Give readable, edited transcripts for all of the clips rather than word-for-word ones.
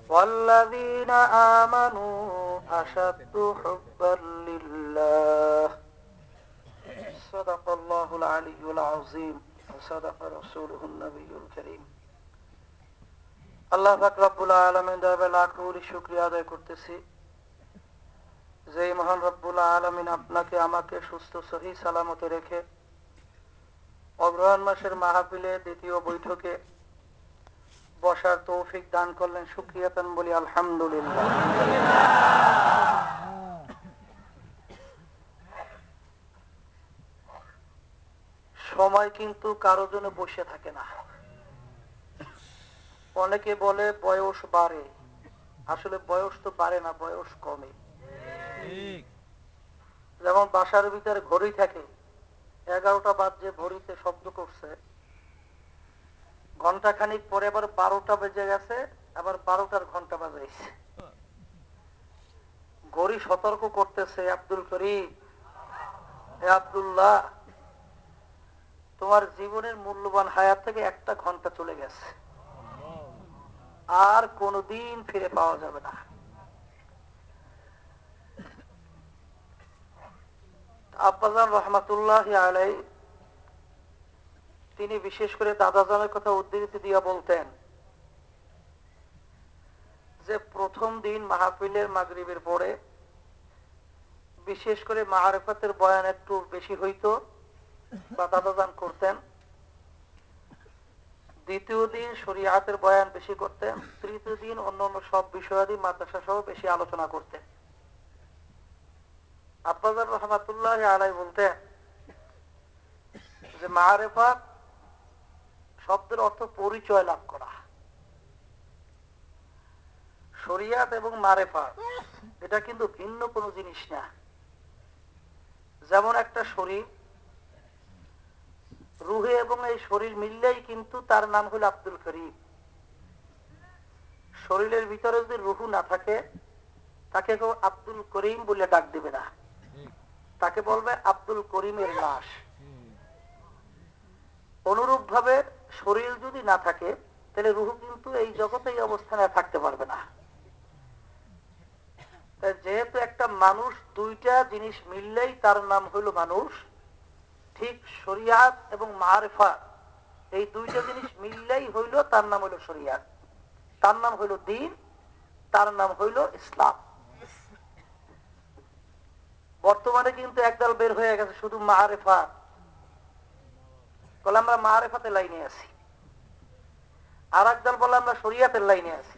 والذين آمنوا أشد حبا لله صدق الله العلي العظيم وصدق رسوله النبي الكريم আল্লাহ পাক রব্বুল আলামিন দরবারে লাখ কোটি শুকরিয়া আদায় করতেছি যে মহান রব্বুল আলামিন আপনাকে আমাকে সুস্থ সহি সালামতে রেখে অগ্রহায়ণ মাসের মাহফিলে দ্বিতীয় বৈঠকে বসার তৌফিক দান করলেন। শুকরিয়া তান বলি আলহামদুলিল্লাহ। সময় কিন্তু কারো জন্য বসে থাকে না। অনেকে বলে বয়স বাড়ে, আসলে বয়স তো বাড়ে না, বয়স কমে। যেমন বাসার ভিতরে ঘড়ি থাকে, 11টা বাজে ঘড়িতে শব্দ করছে, ঘন্টা খানিক পরে আবার 12টা বেজে গেছে, আবার 12টার ঘন্টা বাজাইছে। ঘড়ি সতর্ক করতেছে, আব্দুল করিম, হে আব্দুল্লাহ, তোমার জীবনের মূল্যবান হায়াত থেকে একটা ঘন্টা চলে গেছে, আর কোনদিন ফিরে পাওয়া যাবে না। আব্বাজান রহমাতুল্লাহি আলাইহি তিনি বিশেষ করে দাদাজানের কথা উদ্ধৃতি দিয়া বলতেন যে প্রথম দিন মাহফিলের মাগরিবের পরে বিশেষ করে মাআরিফাতের বয়ান একটু বেশি হইতো বা দাদাজান করতেন, দ্বিতীয় দিন শরীয়তের বয়ান বেশি করতেন, তৃতীয় দিন অন্যান্য সব বিষয়াদি মাদ্রাসা সহ বেশি আলোচনা করতেন। আব্বাজান রহমাতুল্লাহি আলাইহি বলতেন যে মাআরিফাত শব্দের অর্থ পরিচয় লাভ করা। শরিয়াত এবং মারেফাত এটা কিন্তু ভিন্ন কোনো জিনিস না। যেমন একটা শরীর, রুহে এবং এই শরীর মিললেই কিন্তু তার নাম হলো আব্দুল করিম। শরীরের ভিতরে যদি রুহু না থাকে, তাকে কেউ আব্দুল করিম বলে ডাক দিবে না, তাকে বলবে আব্দুল করিমের লাশ। অনুরূপ ভাবে শরীর যদি না থাকে, তাহলে রুহু কিন্তু এই জগতে এই অবস্থানে থাকতে পারবে না। যেহেতু একটা মানুষ, দুইটা জিনিস মিললেই তার নাম হইল মানুষ, ঠিক শরিয়াত এবং মারিফাত এই দুইটা জিনিস মিললেই হইল তার নাম হইল শরিয়াত, তার নাম হইল দ্বীন, তার নাম হইল ইসলাম। বর্তমানে কিন্তু একদল বের হয়ে গেছে শুধু মারিফাত বলে, আমরা মারিফাতের লাইনে আছি, আর একদল বলে আমরা শরিয়াতের লাইনে আছি।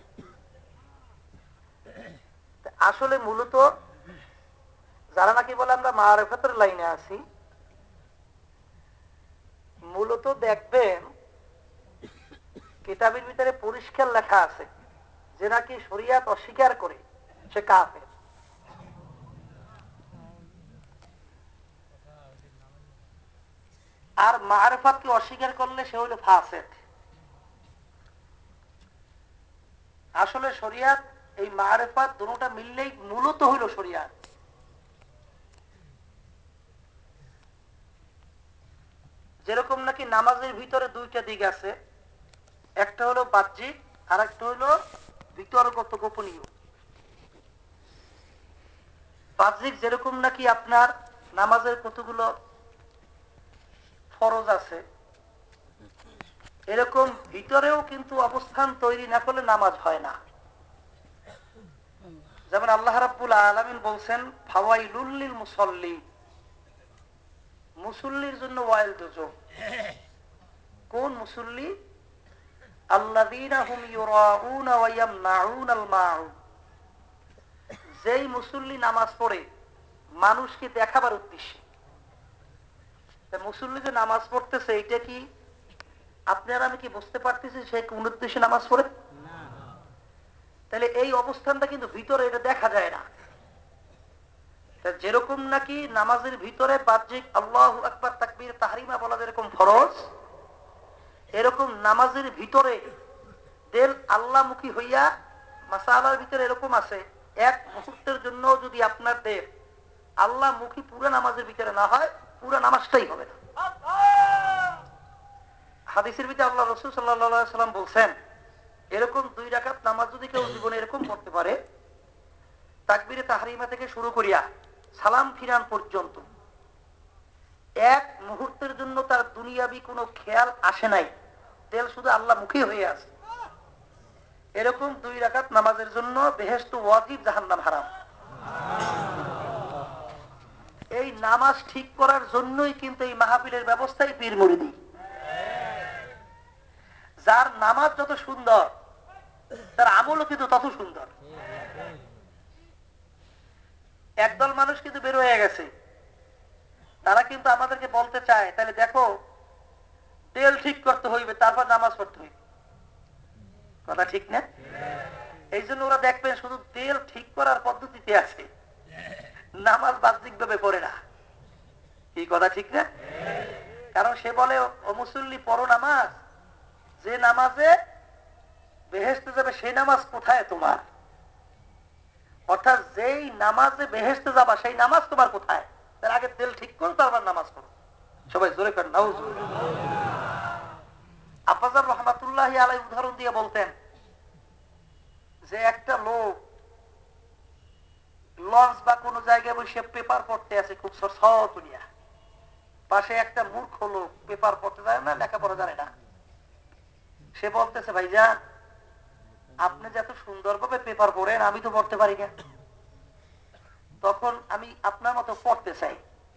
আসলে মূলত যারা নাকি বলে আমরা মারিফাতের লাইনে আছি, মূলত দেখবেন কিতাবের ভিতরে পরিষ্কার লেখা আছে যে নাকি শরিয়াত অস্বীকার করে সে কাফের, আর মারিফাতকে অস্বীকার করলে সে হইল ফাসিক। আসলে শরিয়াত এই মারিফাত দুটোটা মিললেই মূলত হইল শরিয়াত। যেরকম নাকি নামাজের ভিতরে দুইটা দিক আছে, একটা হলো বাহ্যিক আর একটা হলো ভিতরগত গোপনীয়। বাহ্যিক যেরকম নাকি আপনার নামাজের কতগুলো ফরজ আছে, এরকম ভিতরেও কিন্তু অবস্থান তৈরি না করলে নামাজ হয় না। যেমন আল্লাহ রাব্বুল আলামিন বলছেন ফাওয়াইলুল লিল মুসাল্লি, মুসল্লির জন্য ওয়াইল দুজক। কোন মুসল্লি? আল্লাযীনা হুম ইউরাউনা ওয়া ইয়ামনাউনাল মাউন, যেই মুসল্লি নামাজ পড়ে মানুষকে দেখাবার উদ্দেশ্যে। মুসল্লি যে নামাজ পড়তেছে, এটা কি আপনারা আমি কি বুঝতে পারতেছি সে কোন উদ্দেশ্যে নামাজ পড়ে? তাহলে এই অবস্থানটা কিন্তু ভিতরে এটা দেখা যায় না। যেরকম নাকি নামাজের ভিতরে বাহ্যিক আল্লাহু আকবার তাকবীর তাহরিমা বলা যেরকম ফরজ, এরকম নামাজের ভিতরে দিল আল্লাহমুখী হইয়া মাসালার ভিতরে এরকম আছে, এক মুহূর্তের জন্য যদি আপনার দেহ আল্লাহমুখী পুরো নামাজের ভিতরে না হয়, পুরো নামাজটাই হবে না। হাদিসের ভিতরে আল্লাহ রাসূল সাল্লাল্লাহু আলাইহি সাল্লাম বলছেন এরকম 2 রাকাত নামাজ যদি কেউ জীবনে এরকম পড়তে পারে, তাকবীরে তাহরিমা থেকে শুরু করিয়া সালাম ফিরান পর্যন্ত এক মুহূর্তের জন্য তার দুনিয়াবি কোনো খেয়াল আসে নাই, তেল শুধু আল্লাহ মুখী হয়ে আছে, এরকম 2 রাকাত নামাজের জন্য বেহেশত ওয়াজিব, জাহান্নাম হারাম। এই নামাজ ঠিক করার জন্যই কিন্তু এই মাহফিলের ব্যবস্থাই পীর মুরিদি। যার নামাজ যত সুন্দর তার আমলও কিন্তু তত সুন্দর। একদল মানুষ কিন্তু বের হয়ে গেছে, তারা কিন্তু আমাদেরকে বলতে চায় তাহলে দেখো তেল ঠিক করতে হইবে তারপর নামাজ পড়তে হইবে। কথা ঠিক না? এই জন্য ওরা দেখবেন শুধু তেল ঠিক করার পদ্ধতিতে আছে, নামাজ বাহ্যিক ভাবে পড়ে না। কি কথা ঠিক না? কারণ সে বলে ও মুসল্লি পড়ো নামাজ, যে নামাজে বেহেশতে যাবে সেই নামাজ কোথায় তোমার? অর্থাৎ যেই নামাজে বেহেশতে যাবা সেই নামাজ তোমার কোথায়? তার আগে তেল ঠিক করো তারপর নামাজ পড়ো। সবাই জোরে করেন নাউজুবিল্লাহ। আফজাল রহমাতুল্লাহি আলাইহি উদাহরণ দিয়ে বলতেন যে একটা লোক লঞ্চ বা কোন জায়গায় বসে পেপার পড়তে আছে, খুব সরসরিয়া, পাশে একটা মূর্খ লোক পেপার পড়তে জানে না, লেখাপড়া জানে না। সে বলতেছে ভাইজান আপনি যে এত সুন্দরভাবে পেপার পড়েন আমি তো পড়তে পারি না, তখন আমি আপনার মতো পড়তে চাই।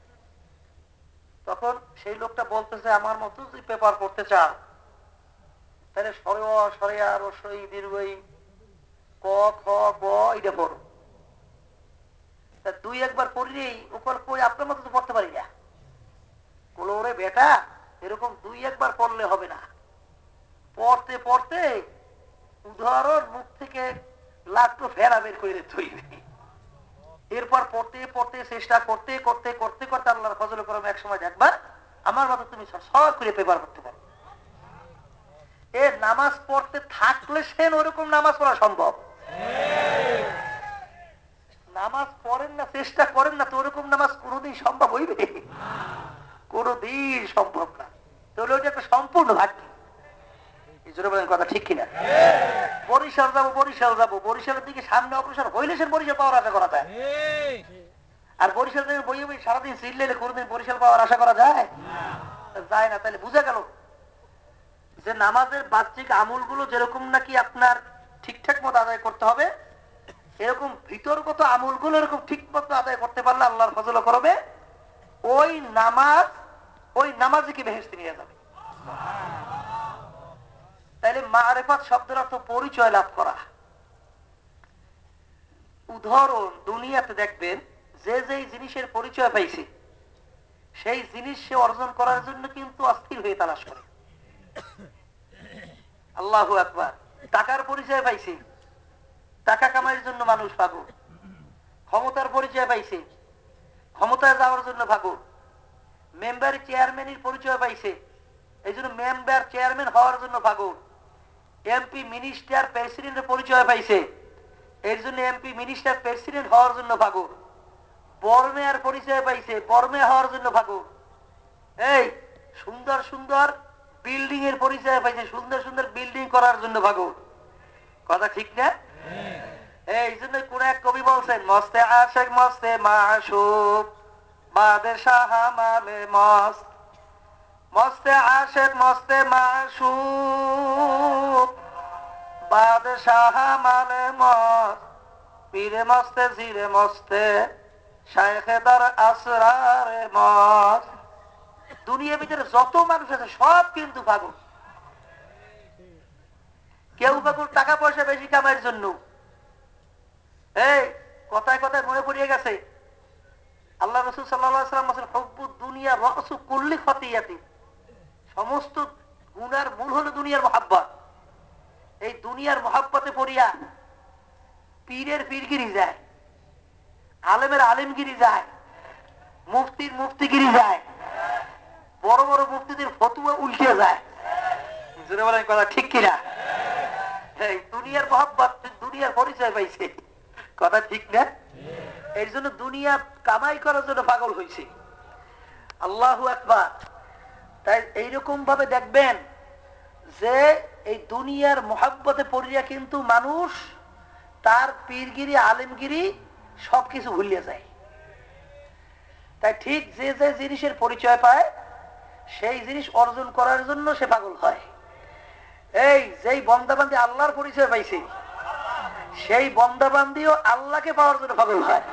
তখন সেই লোকটা বলতেছে আমার মতো যদি পেপার পড়তে চাও তাহলে সরেয়া রসই দীর্ঘই ক খ গ এটা পড়ো। 2-1 পড়লেই ওপর কই আপনার মতো তো পড়তে পারি না। বলো ওরে বেটা এরকম 2-1 পড়লে হবে না, পড়তে পড়তে উদাহরণ মুখ থেকে লাট্টু ফেরা বের করে দিতে হইবে। এরপর পড়তে পড়তে চেষ্টা করতে করতে করতে করতে আল্লাহর ফজল করম এক সময় দেখবা আমার মতো তুমি সব করে পেপার করতে পারো। এ নামাজ পড়তে থাকলে সে ওরকম নামাজ পড়া সম্ভব। নামাজ পড়েন না, চেষ্টা করেন না, তো ওরকম নামাজ কোনোদিন সম্ভব হইবে? কোনোদিন সম্ভব না। তাহলে ওইটা একটা সম্পূর্ণ ঘাটতি। কথা ঠিক কিনা? বরিশাল যাবো বরিশালের দিকে সামনে অগ্রসর হইলে সে বরিশাল পাওয়ার আশা করা যায়। আর বরিশাল থেকে বই বই সারাদিন চিল্লাইলে কোনোদিন বরিশাল পাওয়ার আশা করা যায়? যায় না। তাহলে বুঝা গেল যে নামাজের বাহ্যিক আমলগুলো যেরকম নাকি আপনার ঠিকঠাক মতো আদায় করতে হবে, এরকম ভিতরগত আমলগুলো এরকম ঠিক মতো আদায় করতে পারলে আল্লাহর ফজল করবে ওই নামাজকে বেহেশতে নিয়ে যাবে। তাইলে মারিফাত শব্দের অর্থ পরিচয় লাভ করা। উদাহরণ দুনিয়াতে দেখবেন যে যেই জিনিসের পরিচয় পাইছে সেই জিনিস সে অর্জন করার জন্য কিন্তু অস্থির হয়ে তালাশ করে। আল্লাহু আকবার। টাকার পরিচয় পাইছে, টাকা কামাইয়ের জন্য মানুষ পাগল। ক্ষমতার পরিচয় পাইছে, ক্ষমতায় যাওয়ার জন্য পাগল। মেম্বার চেয়ারম্যানের পরিচয় পাইছে, এই জন্য মেম্বার চেয়ারম্যান হওয়ার জন্য পাগল। এমপি মিনিস্টার প্রেসিডেন্টের পরিচয় পাইছে, এর জন্য এমপি মিনিস্টার প্রেসিডেন্ট হওয়ার জন্য পাগল। বর্মেয়ার পরিচয় পাইছে, বর্মে হওয়ার জন্য পাগল। এই সুন্দর সুন্দর বিল্ডিং এর পরিচয় পাইছে, সুন্দর সুন্দর বিল্ডিং করার জন্য পাগল। কথা ঠিক না? এই জন্য কোন এক কবি বলছেন মস্তে আশেক মস্তে মাশুক বাদশাহ মালে মস্ত। মস্তে আশেক মস্তে মাশুক বাদশাহ মালে মস্ত। পীরে মস্তে জিরে মস্তে শাইখেদার আসরারে মস্ত। দুনিয়ার ভিতরে যত মানুষ আছে সব কিন্তু পাগল। কেউ পাগল টাকা পয়সা বেশি কামাইয়ের জন্য। এই কথায় কথায় মনে পড়িয়ে গেছে আল্লাহ রাসূল সাল্লাল্লাহু আলাইহি ওয়াসাল্লাম বলেন হুব্বুদ দুনিয়া রাসু কুল্লি খতিয়াতিন। সমস্ত গুনার মূল হলো দুনিয়ার মহাব্বত। এই দুনিয়ার মহাব্বতে পড়িয়া পীরের পীরগিরি যায়, আলেমের আলেমগিরি যায়, মুফতির মুফতিগিরি যায়, বড় বড় মুফতিদের ফতুয়া উল্টে যায়। জোরে বলেন কথা ঠিক কিনা? এই দুনিয়ার মহাব্বত, দুনিয়ার পরিচয় পাইছে। কথা ঠিক না? এই জন্য দুনিয়া কামাই করার জন্য পাগল হয়েছে। আল্লাহু আকবার। তাই এইরকম ভাবে দেখবেন যে এই দুনিয়ার মোহাব্বতে পড়িয়া কিন্তু মানুষ তার পীরগিরি আলেমগিরি সবকিছু ভুলিয়ে যায়। তাই ঠিক যে যে জিনিসের পরিচয় পায় সেই জিনিস অর্জন করার জন্য সে পাগল হয়। এই যেই বন্দাবান্দি আল্লাহর পরিচয় পাইছে সেই বন্দাবান্দিও আল্লাহকে পাওয়ার জন্য পাগল হয়।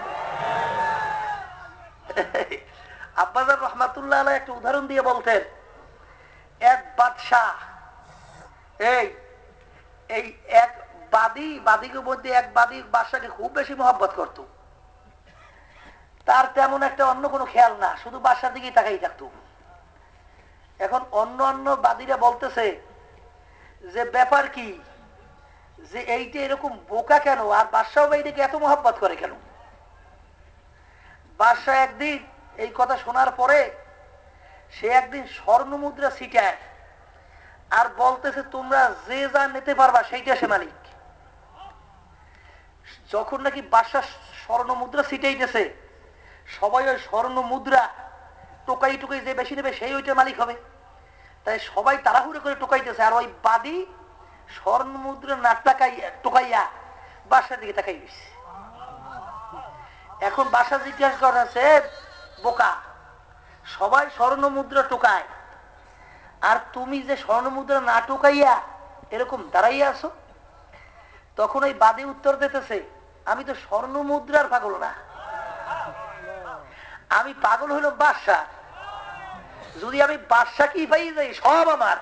আব্বাজার রহমাতুল্লাহ আলাইহি একটা উদাহরণ দিয়ে বলতেন, এক বাদশাহ এই এই এক বাদীর মধ্যে এক বাদী বাদশাকে খুব বেশি মহব্বত করত। তার তেমন একটা অন্য কোনো খেয়াল না, শুধু বাদশার দিকেই তাকাই থাকতো। এখন অন্য অন্য বাদীরা বলতেছে যে ব্যাপার কি, যে এইটা এরকম বোকা কেন, আর বাদশাহ এইটাকে এত মহব্বত করে কেন? বাদশাহ একদিন এই কথা শোনার পরে সে একদিন স্বর্ণ মুদ্রা ছিটায় আর বলতেছে তোমরা যে যা নিতে পারবা সেইটা সে মালিক। যখন নাকি বাদশাহ স্বর্ণ মুদ্রা ছিটাইতেছে সবাই ওই স্বর্ণ মুদ্রা টোকাই টুকাই যে বেশি নেবে সেই ওইটার মালিক হবে, তাই সবাই তাড়াহুড়ো করে টোকাইতেছে। আর ওই বাদী স্বর্ণ মুদ্রা না টোকাইয়া বাদশার দিকে তাকাই দিচ্ছে। এখন বাদশা জিজ্ঞাসা করেছে, বোকা, সবাই স্বর্ণ মুদ্রা টোকায় আর তুমি যে স্বর্ণ মুদ্রা না টোকাইয়া এরকম দাঁড়াইয়া আছো? তখন ওই বাদী উত্তর দিতেছে, আমি তো স্বর্ণ মুদ্রার পাগল না, আমি পাগল হইল বাদশা। যদি আমি বাদশা কি পাই যাই সব আমার।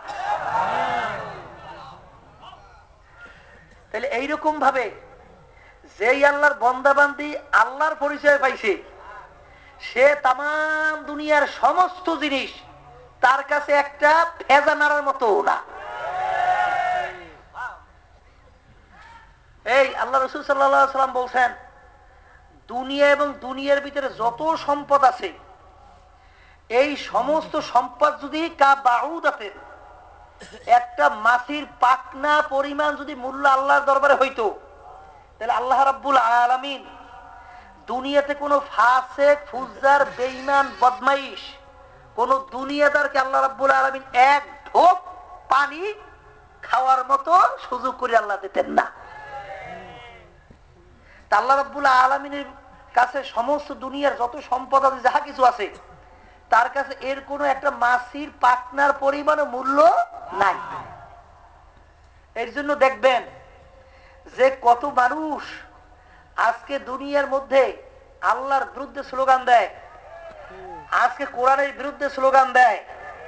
তাহলে এইরকম ভাবে যেই আল্লাহর বন্দাবান্দি আল্লাহর পরিচয় পাইছে সে তাম দুনিয়ার সমস্ত জিনিস তার কাছে একটা ফেজা নাড়ার মতো না। এই আল্লাহ রাসূল সাল্লাল্লাহু আলাইহি ওয়াসাল্লাম বলছেন, দুনিয়া এবং দুনিয়ার ভিতরে যত সম্পদ আছে এই সমস্ত সম্পদ যদি একটা মাছির পাখনা পরিমাণ যদি মূল্য আল্লাহর দরবারে হইতো, তাহলে আল্লাহ রাব্বুল আলামিন দুনিয়াতে কোনো ফাসিক ফুজ্জার বেঈমান বদমাইশ কোন দুনিয়াদারকে আল্লাহ রাব্বুল আলামিন এক ঢোক পানি খাওয়ার মতো সুযোগ করে আল্লাহ দিতেন না। আল্লাহ রাব্বুল আলামিনের কাছে সমস্ত দুনিয়ার যত সম্পদ আছে যাহা কিছু আছে তার কাছে এর কোনো একটা মাছির পাখনার পরিমাণ মূল্য নাই। এর জন্য দেখবেন যে কত মানুষ আজকে দুনিয়ার মধ্যে আল্লাহর বিরুদ্ধে স্লোগান দেয়, আজকে কোরআনের বিরুদ্ধে স্লোগান দেয়,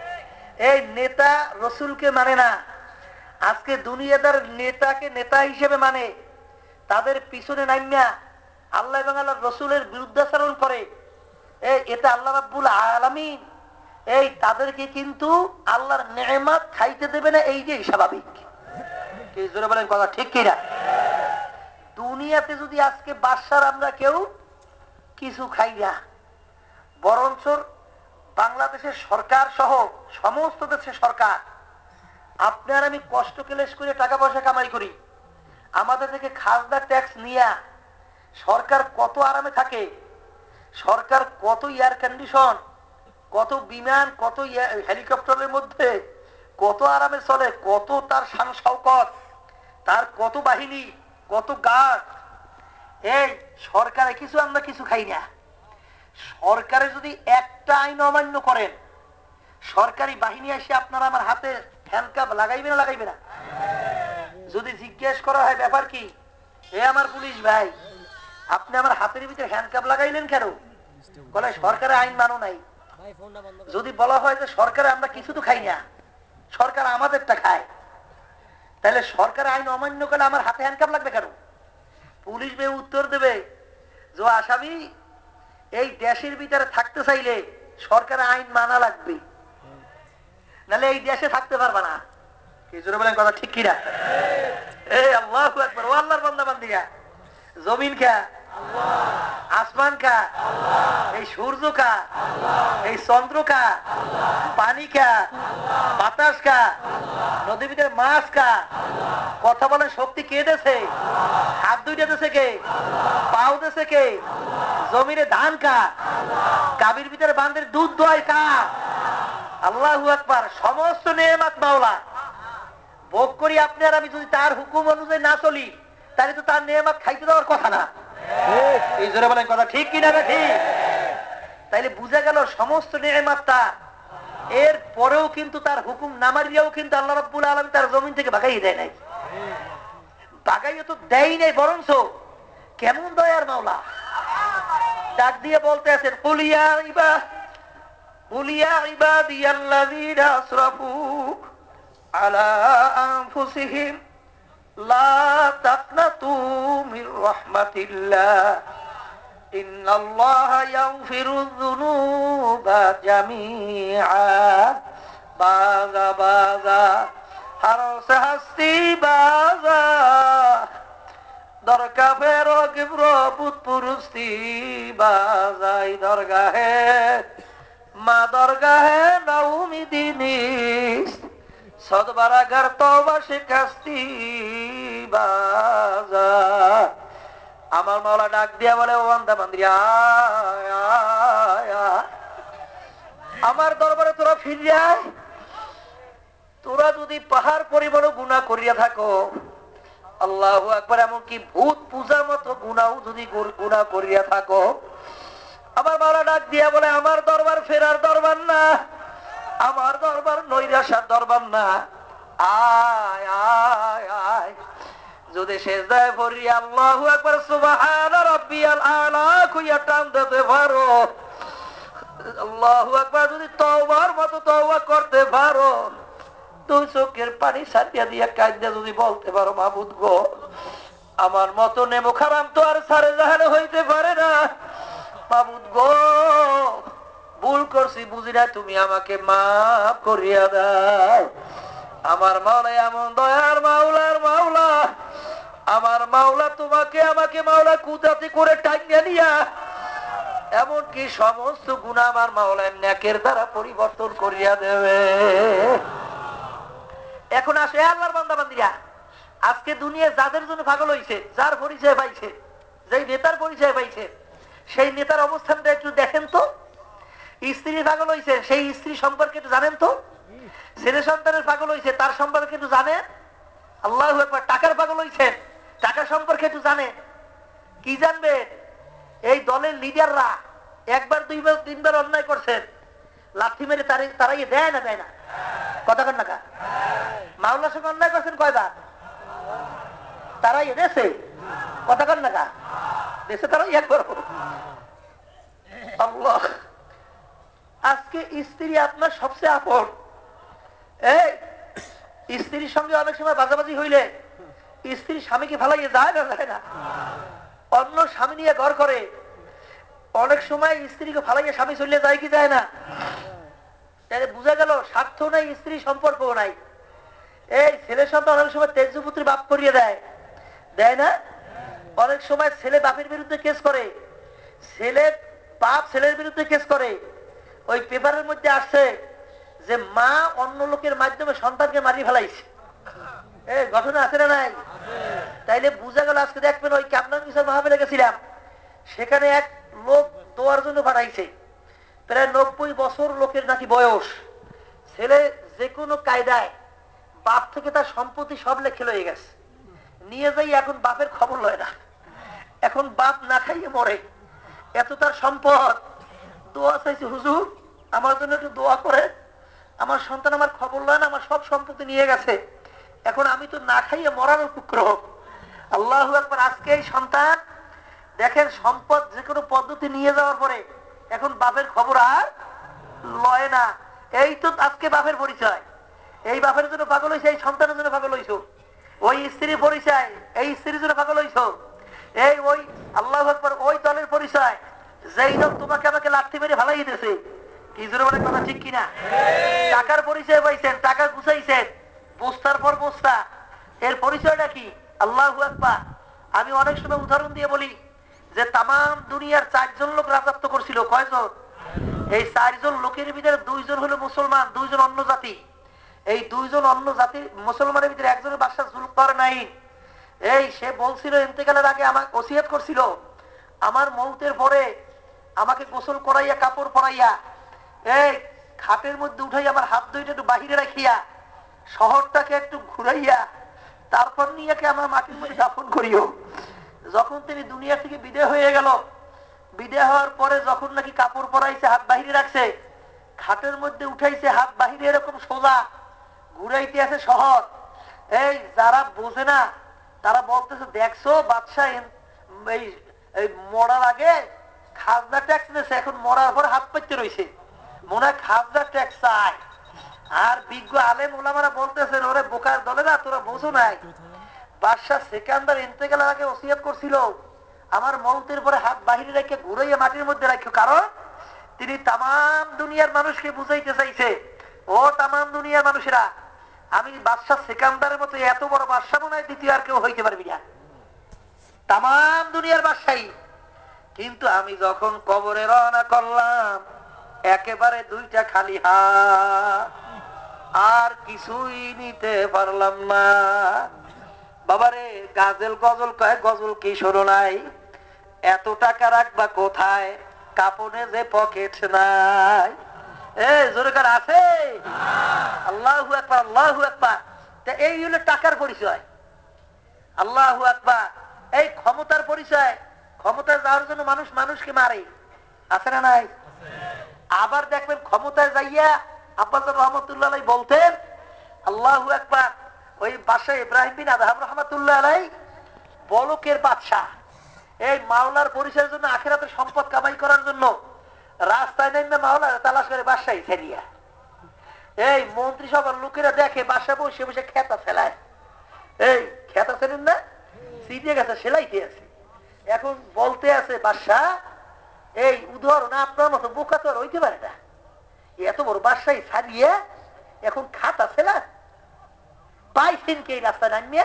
এই নেতা রসুলকে মানে না, আজকে দুনিয়াদার নেতাকে নেতা হিসেবে মানে, তাদের পিছনে নাইমা আল্লাহ এবং আল্লাহর রসুলের বিরুদ্ধাচরণ করে। এটা আল্লাহ রাব্বুল আলামিন এই তাদেরকে কিন্তু আল্লাহর নেয়ামত খাইতে দেবে না, এই যে স্বাভাবিক। কি জোরে বলেন কথা ঠিক কিনা? দুনিয়াতে যদি আজকে বাদশার আমরা কেউ কিছু খাই না, বরঞ্চ বাংলাদেশের সরকার সহ সমস্ত দেশের সরকার আপনার আমি কষ্ট ক্লেশ করে টাকা পয়সা কামাই করি, আমাদের থেকে খাজনা ট্যাক্স নিয়ে সরকার কত আরামে থাকে, সরকার কত এয়ার কন্ডিশন, কত বিমান, কত হেলিকপ্টারের মধ্যে কত আরামে চলে, কত তার শান শওকত, তার কত বাহিনী, কত গার্ড। এই সরকারে কিছু আমরা কিছু খাই না। সরকারে যদি একটা আইন অমান্য করেন, সরকারি বাহিনী এসে আপনারা আমার হাতে হ্যান্ডকাপ লাগাইবে না লাগাইবে না? যদি জিজ্ঞেস করা হয় ব্যাপার কি, আমার পুলিশ ভাই আপনি আমার হাতের ভিতরে হ্যান্ডকাপ লাগাইলেন কেন, বলে সরকারের আইন মানো নাই। যদি বলা হয় যে সরকারে আমরা কিছু তো খাই না, সরকার আমাদেরটা খায়, তাহলে সরকারের আইন অমান্য করলে আমার হাতে হ্যান্ডকাপ লাগবে কেন? পুলিশ ভাই উত্তর দেবে যে আসামি এই দেশের ভিতরে থাকতে চাইলে সরকারের আইন মানা লাগবে, নাহলে এই দেশে থাকতে পারবে না। কি জোরে বলেন কথা ঠিক কিনা? আল্লাহু আকবার। ও আল্লাহর বান্দা বান্দিরা, জমিন কা আল্লাহ, আসমান কা আল্লাহ, এই সূর্য কা আল্লাহ, এই চন্দ্র কা আল্লাহ, পানি কা আল্লাহ, বাতাস কা আল্লাহ, নদীর ভিতরে মাছ কা আল্লাহ, কথা বলার শক্তি কে দেছে? হাত দুইটা দেছে কে? পাও দেছে কে? জমিনে ধান কা? গাভীর ভিতরে বান্দের দুধ দোয় কা? আল্লাহু আকবার। সমস্ত নেয়ামত মাওলা। ভোগ করি আপনি আর আমি, যদি তার হুকুম অনুযায়ী না চলি তাহলে তো তার নেয়ামত খাইতে দেওয়ার কথা না। এই জোরে বলেন কথা ঠিক কিনা না ঠিক? তাইলে বুঝা গেল সমস্ত নেয়ামত তার, এর পরেও কিন্তু তার হুকুম না মারিয়াও কিন্তু আল্লাহ রাব্বুল আলামিন তার জমিন থেকে ভাগাইয়ে দেয় নাই। ভাগাইয়ে তো দেয় নাই, বরঞ্চ কেমন দয়ার মাওলা, ডাক দিয়ে বলতে আছেন কুলিয়া ইবাদিয়াল্লাযীনা আসরাফু আলা আনফুসিহিম লা তাকনাতু মির রাহমাতিল্লাহ ইন্নাল্লাহা ইয়াগফিরুয যুনুবা জামিআ বাযা বাযা হর সে হস্তি বাযা দরগা ফেরো গিব্রো বুত পুরুস্তি বাজাই দরগাহে মা দরগাহে নাউমিদিনিস সদবারাগার তওবা শিকাস্তি বাজা। আমার মাওলা ডাক দিয়া বলে, ও বান্দা বান্দি আয় আয় আয়, আমার দরবারে তোরা ফিরে আয়। তোরা যদি পাহাড় পরিমাণ গুনাহ করিয়া থাকো, আল্লাহু আকবার, এমনকি ভূত পূজার মতো গুনাহ যদি গুনাহ করিয়া থাকো, আমার মাওলা ডাক দিয়া বলে, আমার দরবার ফেরার দরবার না, আমার দরবার নৈরাশার দরবার না, আয় আয় আয়। যদি সেজদায় পড়ি আল্লাহু আকবার সুবহান রাব্বিয়াল আলা কইয়া টান দিতে পারো, আল্লাহু আকবার, যদি তওবার মতো তওবা করতে পারো, দুই চোখের পানি ছাড়িয়া দিয়া কাঁদিয়া যদি বলতে পারো, মাবুদ গো, আমার মতো নেমো খারাম তো আর সারে জাহানে হইতে পারে না, মাবুদ গো, ভুল করছি বুঝি না, তুমি আমাকে মাফ করিয়া দাও। আমার মাওলা এমন দয়ার মাওলার মাওলা, আমার মাওলা তোমাকে আমাকে মাওলা কুদাতি করে টাইনিয়া নিয়া এমনকি সমস্ত গুনাহ আমার মাওলার নেকের দ্বারা পরিবর্তন করিয়া দেবে। এখন আসে আল্লাহর বান্দা বান্দিরা, আজকে দুনিয়া যাদের জন্য পাগল হইছে, যার পরিচয় পাইছে, যেই নেতার পরিচয় পাইছে, সেই নেতার অবস্থানটা একটু দেখেন তো। স্ত্রী পাগল হইছে, সেই স্ত্রী সম্পর্কে একটু জানেন তো। ছেলে সন্তানের পাগল হইছে, তার সম্পর্কে একটু জানেন। আল্লাহু আকবার। টাকার পাগল হইছেন, টাকা সম্পর্কে একটু জানেন। কি জানবেন? এই দলের লিডাররা একবার দুইবার তিনবার অন্যায় করছেন, লাথি মেরে তারাই দেয় না, দেয় না, কথা কন না কা? মাওলার সঙ্গে অন্যায় করছেন কয়বার? তারাই দেশে, কথা কন না কা? দেশে তারাই একবার। আল্লাহ, আজকে স্ত্রী আপনার সবচেয়ে আপন। এই স্ত্রীর সঙ্গে অনেক সময় বাজাবাজি হইলে স্ত্রী স্বামীকে ফালাইয়ে যায় না, যায় না, অন্য স্বামী নিয়ে ঘর করে। অনেক সময় স্ত্রীকে ফালাইয়ে স্বামী চলে যায় কি যায় না? তাহলে বুঝা গেল স্বার্থ নাই, স্ত্রী সম্পর্কও নাই। এই ছেলে সন্তান অনেক সময় তেজপুত্রী বাপ করিয়ে দেয়, দেয় না? অনেক সময় ছেলে বাপের বিরুদ্ধে কেস করে, ছেলে বাপ ছেলের বিরুদ্ধে কেস করে। ওই পেপারের মধ্যে আসছে যে মা অন্য লোকের মাধ্যমে সন্তানকে মারি ফেলাইছে। এই ঘটনা আছে না নাই? তাইলে বুঝা গেল, আজকে দেখবেন ওই কামরান মিশন মাহফিলে গেছিলাম, সেখানে এক লোক দোয়ার জন্য পাঠাইছে, প্রায় 90 বছর লোকের নাকি বয়স। ছেলে যে কোনো কায়দায় বাপ থেকে তার সম্পত্তি সব লেখে লয়ে গেছে, নিয়ে যাই, এখন বাপের খবর লয় না, এখন বাপ না খাইয়ে মরে, এত তার সম্পদ। দোয়া চাইছে, হুজুর আমার জন্য একটু দোয়া করে, আমার সন্তান আমার খবর লয় না, আমার সব সম্পত্তি নিয়ে গেছে, এখন আমি তো না খাইয়ে মরার উপক্রম। আল্লাহু আকবার। আজকে এই সন্তান দেখেন, সম্পদ যে কোনো পদ্ধতি নিয়ে যাওয়ার পরে এখন বাপের খবর আর লয় না। এই তো আজকে বাপের পরিচয়। এই বাপের জন্য পাগল হয়েছে, এই সন্তানের জন্য পাগল হইছো। ওই স্ত্রীর পরিচয়, এই স্ত্রীর জন্য পাগল হইছো। এই ওই আল্লাহু আকবার, ওই দলের পরিচয় যেই দল তোমাকে আমাকে লাঠি মেরে ভালাই দিতেছে। কি জোরে বলে কথা ঠিক কিনা? টাকার পরিচয় পাইছেন, টাকা গুছাইছেন, বস্তার পর বস্তা, এর পরিচয়টা কি? আল্লাহু আকবার। আমি অনেক সময় উদাহরণ দিয়ে বলি যে তামাম দুনিয়ার 4 জন লোক রাজত্ব করছিল। কয়জন? এই 4 জন লোকের ভিতরে 2 জন হলো মুসলমান, 2 জন অন্য জাতি। এই 2 জন অন্য জাতির মুসলমানের ভিতরে একজনের বাদশা জুলকারনাইন। এই সে বলছিল ইন্তেকালের আগে আমাকে ওসিয়ত করছিল, আমার মৌতের পরে আমাকে গোসল করাইয়া কাপড় পরাইয়া এই খাটের মধ্যে উঠাই আমার হাত দুইটা একটু বাহিরে রাখিয়া শহরটাকে একটু ঘুরাইয়া তারপর নিয়ে আমার মাটির মধ্যে দাফন করিও। যখন তিনি দুনিয়া থেকে বিদায় হয়ে গেল, বিদায় হওয়ার পরে যখন নাকি কাপড় পরাইছে, হাত বাহিরে রাখছে, খাটের মধ্যে উঠাইছে, হাত বাহিরে এরকম সোজা ঘুরাইতে আছে শহর। এই যারা বোঝে না তারা বলতেছে, দেখছো বাদশাহ এই এই মরার আগে খাজনা ট্যাক্স নিয়েছে, এখন মরার পর হাত পাইতে রয়েছে, মনে হয় খাজনা ট্যাক্স চায়। আর বিজ্ঞ আলেম ওলামারা বলতেছেন, ওরে বোকার দলে না, তোরা বোঝো নাই, বাদশাহ সেকান্দার ইন্তেকালের আগে ওসিয়ত করছিল, আমার মৌতের পরে হাত বাহিরে রেখে ঘুরাইয়া মাটির মধ্যে রাখো। কারণ তিনি তাম দুনিয়ার মানুষকে বুঝাইতে চাইছে, ও তাম দুনিয়ার মানুষেরা, আমি বাদশাহ সেকান্দারের মতো এত বড় বাদশাহ মনে হয় দ্বিতীয় আর কেউ হইতে পারবি না, তাম দুনিয়ার বাদশাহী। কিন্তু আমি যখন কবরে রওনা করলাম, একেবারে দুইটা খালি হাত, আর কিছুই নিতে পারলাম না। বাবারে, গাজল গজল কয়, গজল কি শোনো নাই? এত টাকা রাখবা কোথায়, কাপড়ে যে পকেট নাই। জোরে কার আছে? আল্লাহু আকবার, আল্লাহু আকবার। এই হলো টাকার পরিচয়। আল্লাহু আকবার। এই ক্ষমতার পরিচয়। ক্ষমতায় যাওয়ার জন্য মানুষ মানুষকে মারে, আছে না নাই? আবার দেখবেন ক্ষমতায় যাইয়া আব্বাস রহমতুল্লাহ আলাই বলতেন, আল্লাহু আকবার, ওই বাদশাহ ইব্রাহিম বিন আদহাম রহমতুল্লাহ আলাই বলকের বাদশাহ, এই মাওলার পরিচয়ের জন্য, আখিরাতের সম্পদ কামাই করার জন্য রাস্তায় নেমে মাওলার তালাশ করে বাদশাহী ফেরিয়া। এই মন্ত্রী সভার লোকেরা দেখে বাদশাহ বসে বসে খেতা ফেলায়। এই খেতা ফেলেন না, সিটে গেছে, সেলাইতে আছে। এখন বলতে আছে বাদশাহ, এই উদাহরণ আপনার মতো বোকা তো আর হইতে পারে না, এত বড় বাদশাহী ছাড়িয়ে এখন খাতা ফেলান, পাইছেন কে এই রাস্তায় নামিয়ে?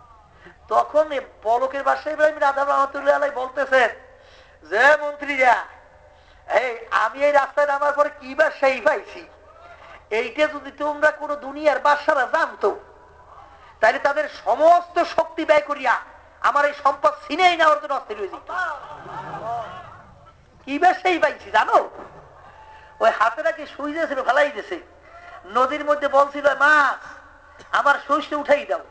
তখন বলকের বাদশাহ ইব্রাহিম আদম রহমতুল্লাহ আলাই বলতেছেন, যে মন্ত্রীরা, এই আমি এই রাস্তায় নামার পরে কি বাদশাহী পাইছি, এইটা যদি তোমরা কোন দুনিয়ার বাদশারা জানতো, তাহলে তাদের সমস্ত শক্তি ব্যয় করিয়া আমার এই সম্পদ ছিনেই নেওয়ার জন্য অস্থির হয়ে যেত। কি বাদশাহী পাইছি জানো? ওই হাতেরা কি সুই দিয়েছিল, ফেলাই দিয়েছে নদীর মধ্যে, বলছিল মাছ আমার সুইচটা উঠাই দাও।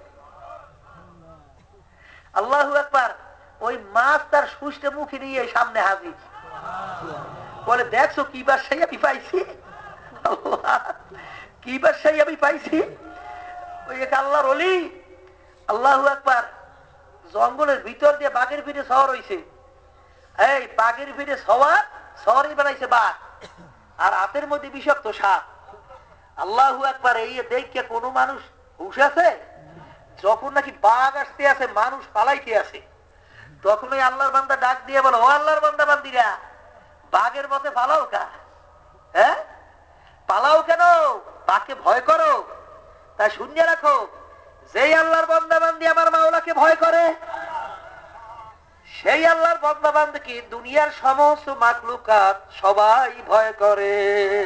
আল্লাহু আকবার। ওই মাছ তার সুইচটা মুখে নিয়ে সামনে হাজির, বলে দেখছো কি বাদশাহী আমি পাইছি, কি বাদশাহী আমি পাইছি। ওই এক আল্লাহর ওলি, আল্লাহু আকবার, জঙ্গলের ভিতর দিয়ে বাঘের পিঠে শহর হইছে। এই বাঘের পিঠে শহরই বানাইছে বাঘ, আর হাতের মধ্যে বিষাক্ত সাপ। আল্লাহু আকবার। এই দেখে কোনো মানুষ হুঁশ আছে? যখন নাকি বাঘ আসতে আছে, মানুষ পালাইতে আছে, তখন ওই আল্লাহর বান্দা ডাক দিয়ে বলো, ও আল্লাহর বান্দা বান্দিরা, বাঘের পথে পালাও কা? হ্যাঁ, পালাও কেন? বাঘকে ভয় করো? তাই শুনিয়ে রাখো, যেই আল্লাহর বান্দা বান্দি আমার মাওলাকে ভয় করে, সেই আল্লাহর বান্দা বান্দিকে দুনিয়ার সমস্ত মাখলুকাত সবাই ভয় করে।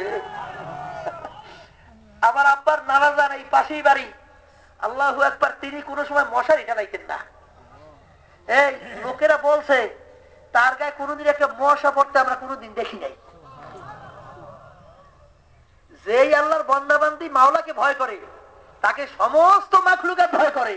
আমার আব্বার নানা জান এই পাশেই বাড়ি, আল্লাহু আকবার, তিনি কোনো সময় মশারি টানাইতেন না। এই লোকেরা বলছে তার গায়ে কোনোদিন একটা মশা পড়তে আমরা কোনোদিন দেখি নাই। যেই আল্লাহর বান্দাবান্দি মাওলাকে ভয় করে, তাকে সমস্ত মাখলুকাত ভয় করে।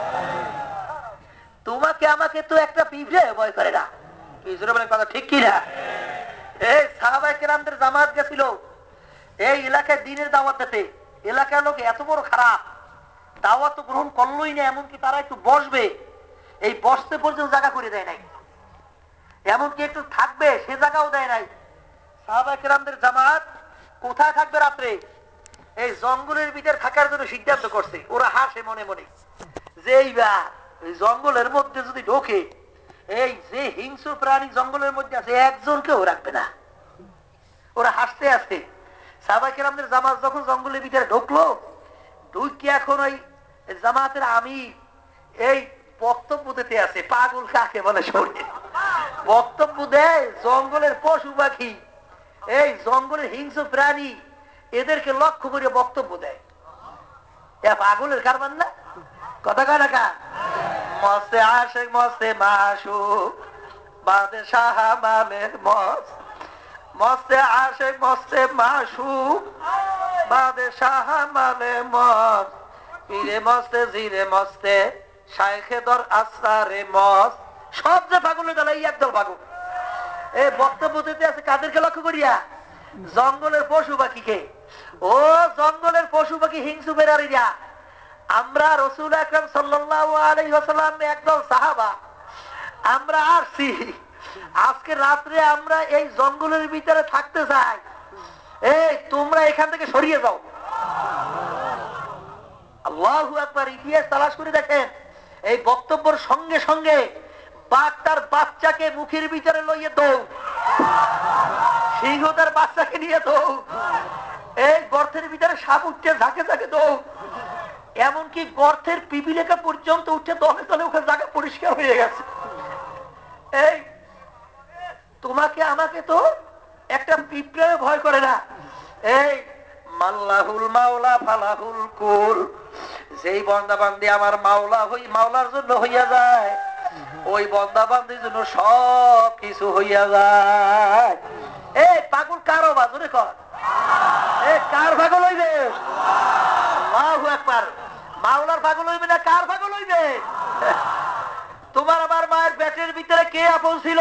তোমাকে আমাকে তো একটা পিঁপড়ে ভয় করে না। কথা ঠিক কিনা? এই সাহাবায়ে কেরামদের জামাত গেছিল এই এলাকায় দিনের দাওয়াত দিতে। এলাকার লোক এত বড় খারাপ, দাওয়াত গ্রহণ করলোই না, এমনকি তারা একটু বসবে, এই বসতে পর্যন্ত জায়গা করে দেয় নাই, এমনকি একটু থাকবে সে জায়গাও দেয় নাই। সাহাবায়ে কেরামদের জামাত কোথায় থাকবে রাত্রে? এই জঙ্গলের ভিতরে থাকার জন্য সিদ্ধান্ত করছে। ওরা হাসে মনে মনে যে এইবার এই জঙ্গলের মধ্যে যদি ঢোকে, এই যে হিংস্র প্রাণী জঙ্গলের মধ্যে আছে একজনকেও রাখবে না। ওরা হাসতে আসে। সাহাবায়ে কেরামদের জামাত যখন জঙ্গলের ভিতরে ঢুকলো, ঢুকে এখন ওই জামাতের আমির এই বক্তব্য দিতে আছে। পাগল কাকে বলে শোনে, বক্তব্য দেয় জঙ্গলের পশু পাখি, এই জঙ্গলের হিংস্র প্রাণী, এদেরকে লক্ষ্য করে বক্তব্য দেয়। পাগলের কারবার না? কথা কয় না কা? মস্তে আশেক মস্তে মাসুক বাদশাহ মালের মস্ত, মস্তে আশেক মস্তে মাসুক বাদশাহ মালে মস্ত, পীরে মস্তে জিরে মস্তে শাইখে দর আসরারে মস্ত, সব যে পাগলের দল এই একদল পাগল। এই বক্তব্য দিতে আছে কাদেরকে লক্ষ্য করিয়া? জঙ্গলের পশু পাখিকে। ও জঙ্গলের পশু পাখি হিংসু বেরারিরা, আমরা রাসূল আকরাম সাল্লাল্লাহু আলাইহি ওয়াসাল্লাম একদল সাহাবা, আমরা আসছি আজকে রাত্রে আমরা এই জঙ্গলের ভিতরে থাকতে চাই। এই তোমরা এখান থেকে সরিয়ে যাও। আল্লাহু আকবার। ইতিহাস তালাশ করে দেখেন, এই বক্তব্যের সঙ্গে সঙ্গে বাঘ তার বাচ্চাকে মুখের ভিতরে লইয়ে দৌড়, সিংহ তার বাচ্চাকে নিয়ে দৌড়, এই গর্তের ভিতরে সাপ উঠছে ঝাঁকে ঝাঁকে দৌড়, এমনকি গর্তের পিপিলিকা পর্যন্ত উঠছে দলে দলে, ওখানে জায়গা পরিষ্কার হয়ে গেছে। এই তোমাকে আমাকে তো একটা পিঁপড়ে ভয় করে না। এই মাল্লাহুল মাওলা ফালাহুল কুল, যেই বন্দা বান্দি আমার মাওলা হই মাওলার জন্য হইয়া যায়, ওই বন্দা বান্দির জন্য সব কিছু হইয়া যায়। এই পাগল কার বাজরে কর, এই কার পাগল হইবে? আল্লাহু আকবার। মাওলার পাগল হইবে না কার পাগল হইবে? তোমার আমার মায়ের পেটের ভিতরে কে আপন ছিল?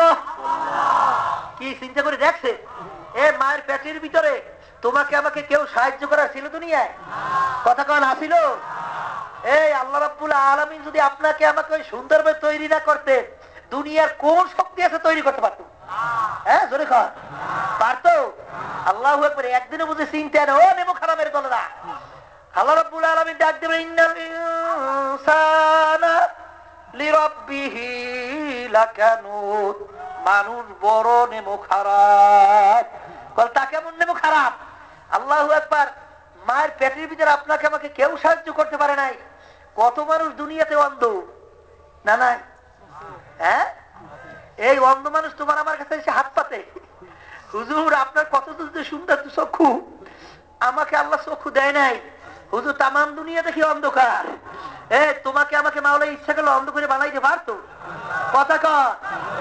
কি চিন্তা করে দেখছে? এ মায়ের পেটের ভিতরে তোমাকে আমাকে কেউ সাহায্য করার ছিল দুনিয়ায়? কথা কন আসিল? এই আল্লাহ রাব্বুল আলামিন যদি আপনাকে আমাকে ওই সুন্দরভাবে তৈরি না করতে, দুনিয়ার কোন শক্তি আছে তৈরি করতে পারতো? হ্যাঁ জোরে কর, পারতো? আল্লাহু আকবার। একদিনে বুঝে চিন্তা না, ও নেমো খারাপের দলেরা। আল্লাহ রাব্বুল আলামিন ডাক দেবেন, ইন্নাল ইনসানা লিরাব্বিহি লাকানুত, মানুষ বড় নেমো খারাপ। বল তা কেমন নেমো খারাপ? আল্লাহু আকবার। মায়ের পেটের ভিতরে আপনাকে আমাকে কেউ সাহায্য করতে পারে নাই। কত মানুষ দুনিয়াতে অন্ধ না নাই? হ্যাঁ, এই অন্ধ মানুষ তোমার আমার কাছে এসে হাত পাতে, হুজুর আপনার কত সুন্দর চক্ষু, আমাকে আল্লাহ চক্ষু দেয় নাই হুজুর, তামাম দুনিয়া দেখি অন্ধকার। তোমাকে আমাকে মাওলা ইচ্ছা করলে অন্ধ করে বানাইতে পারতো? কথা কর।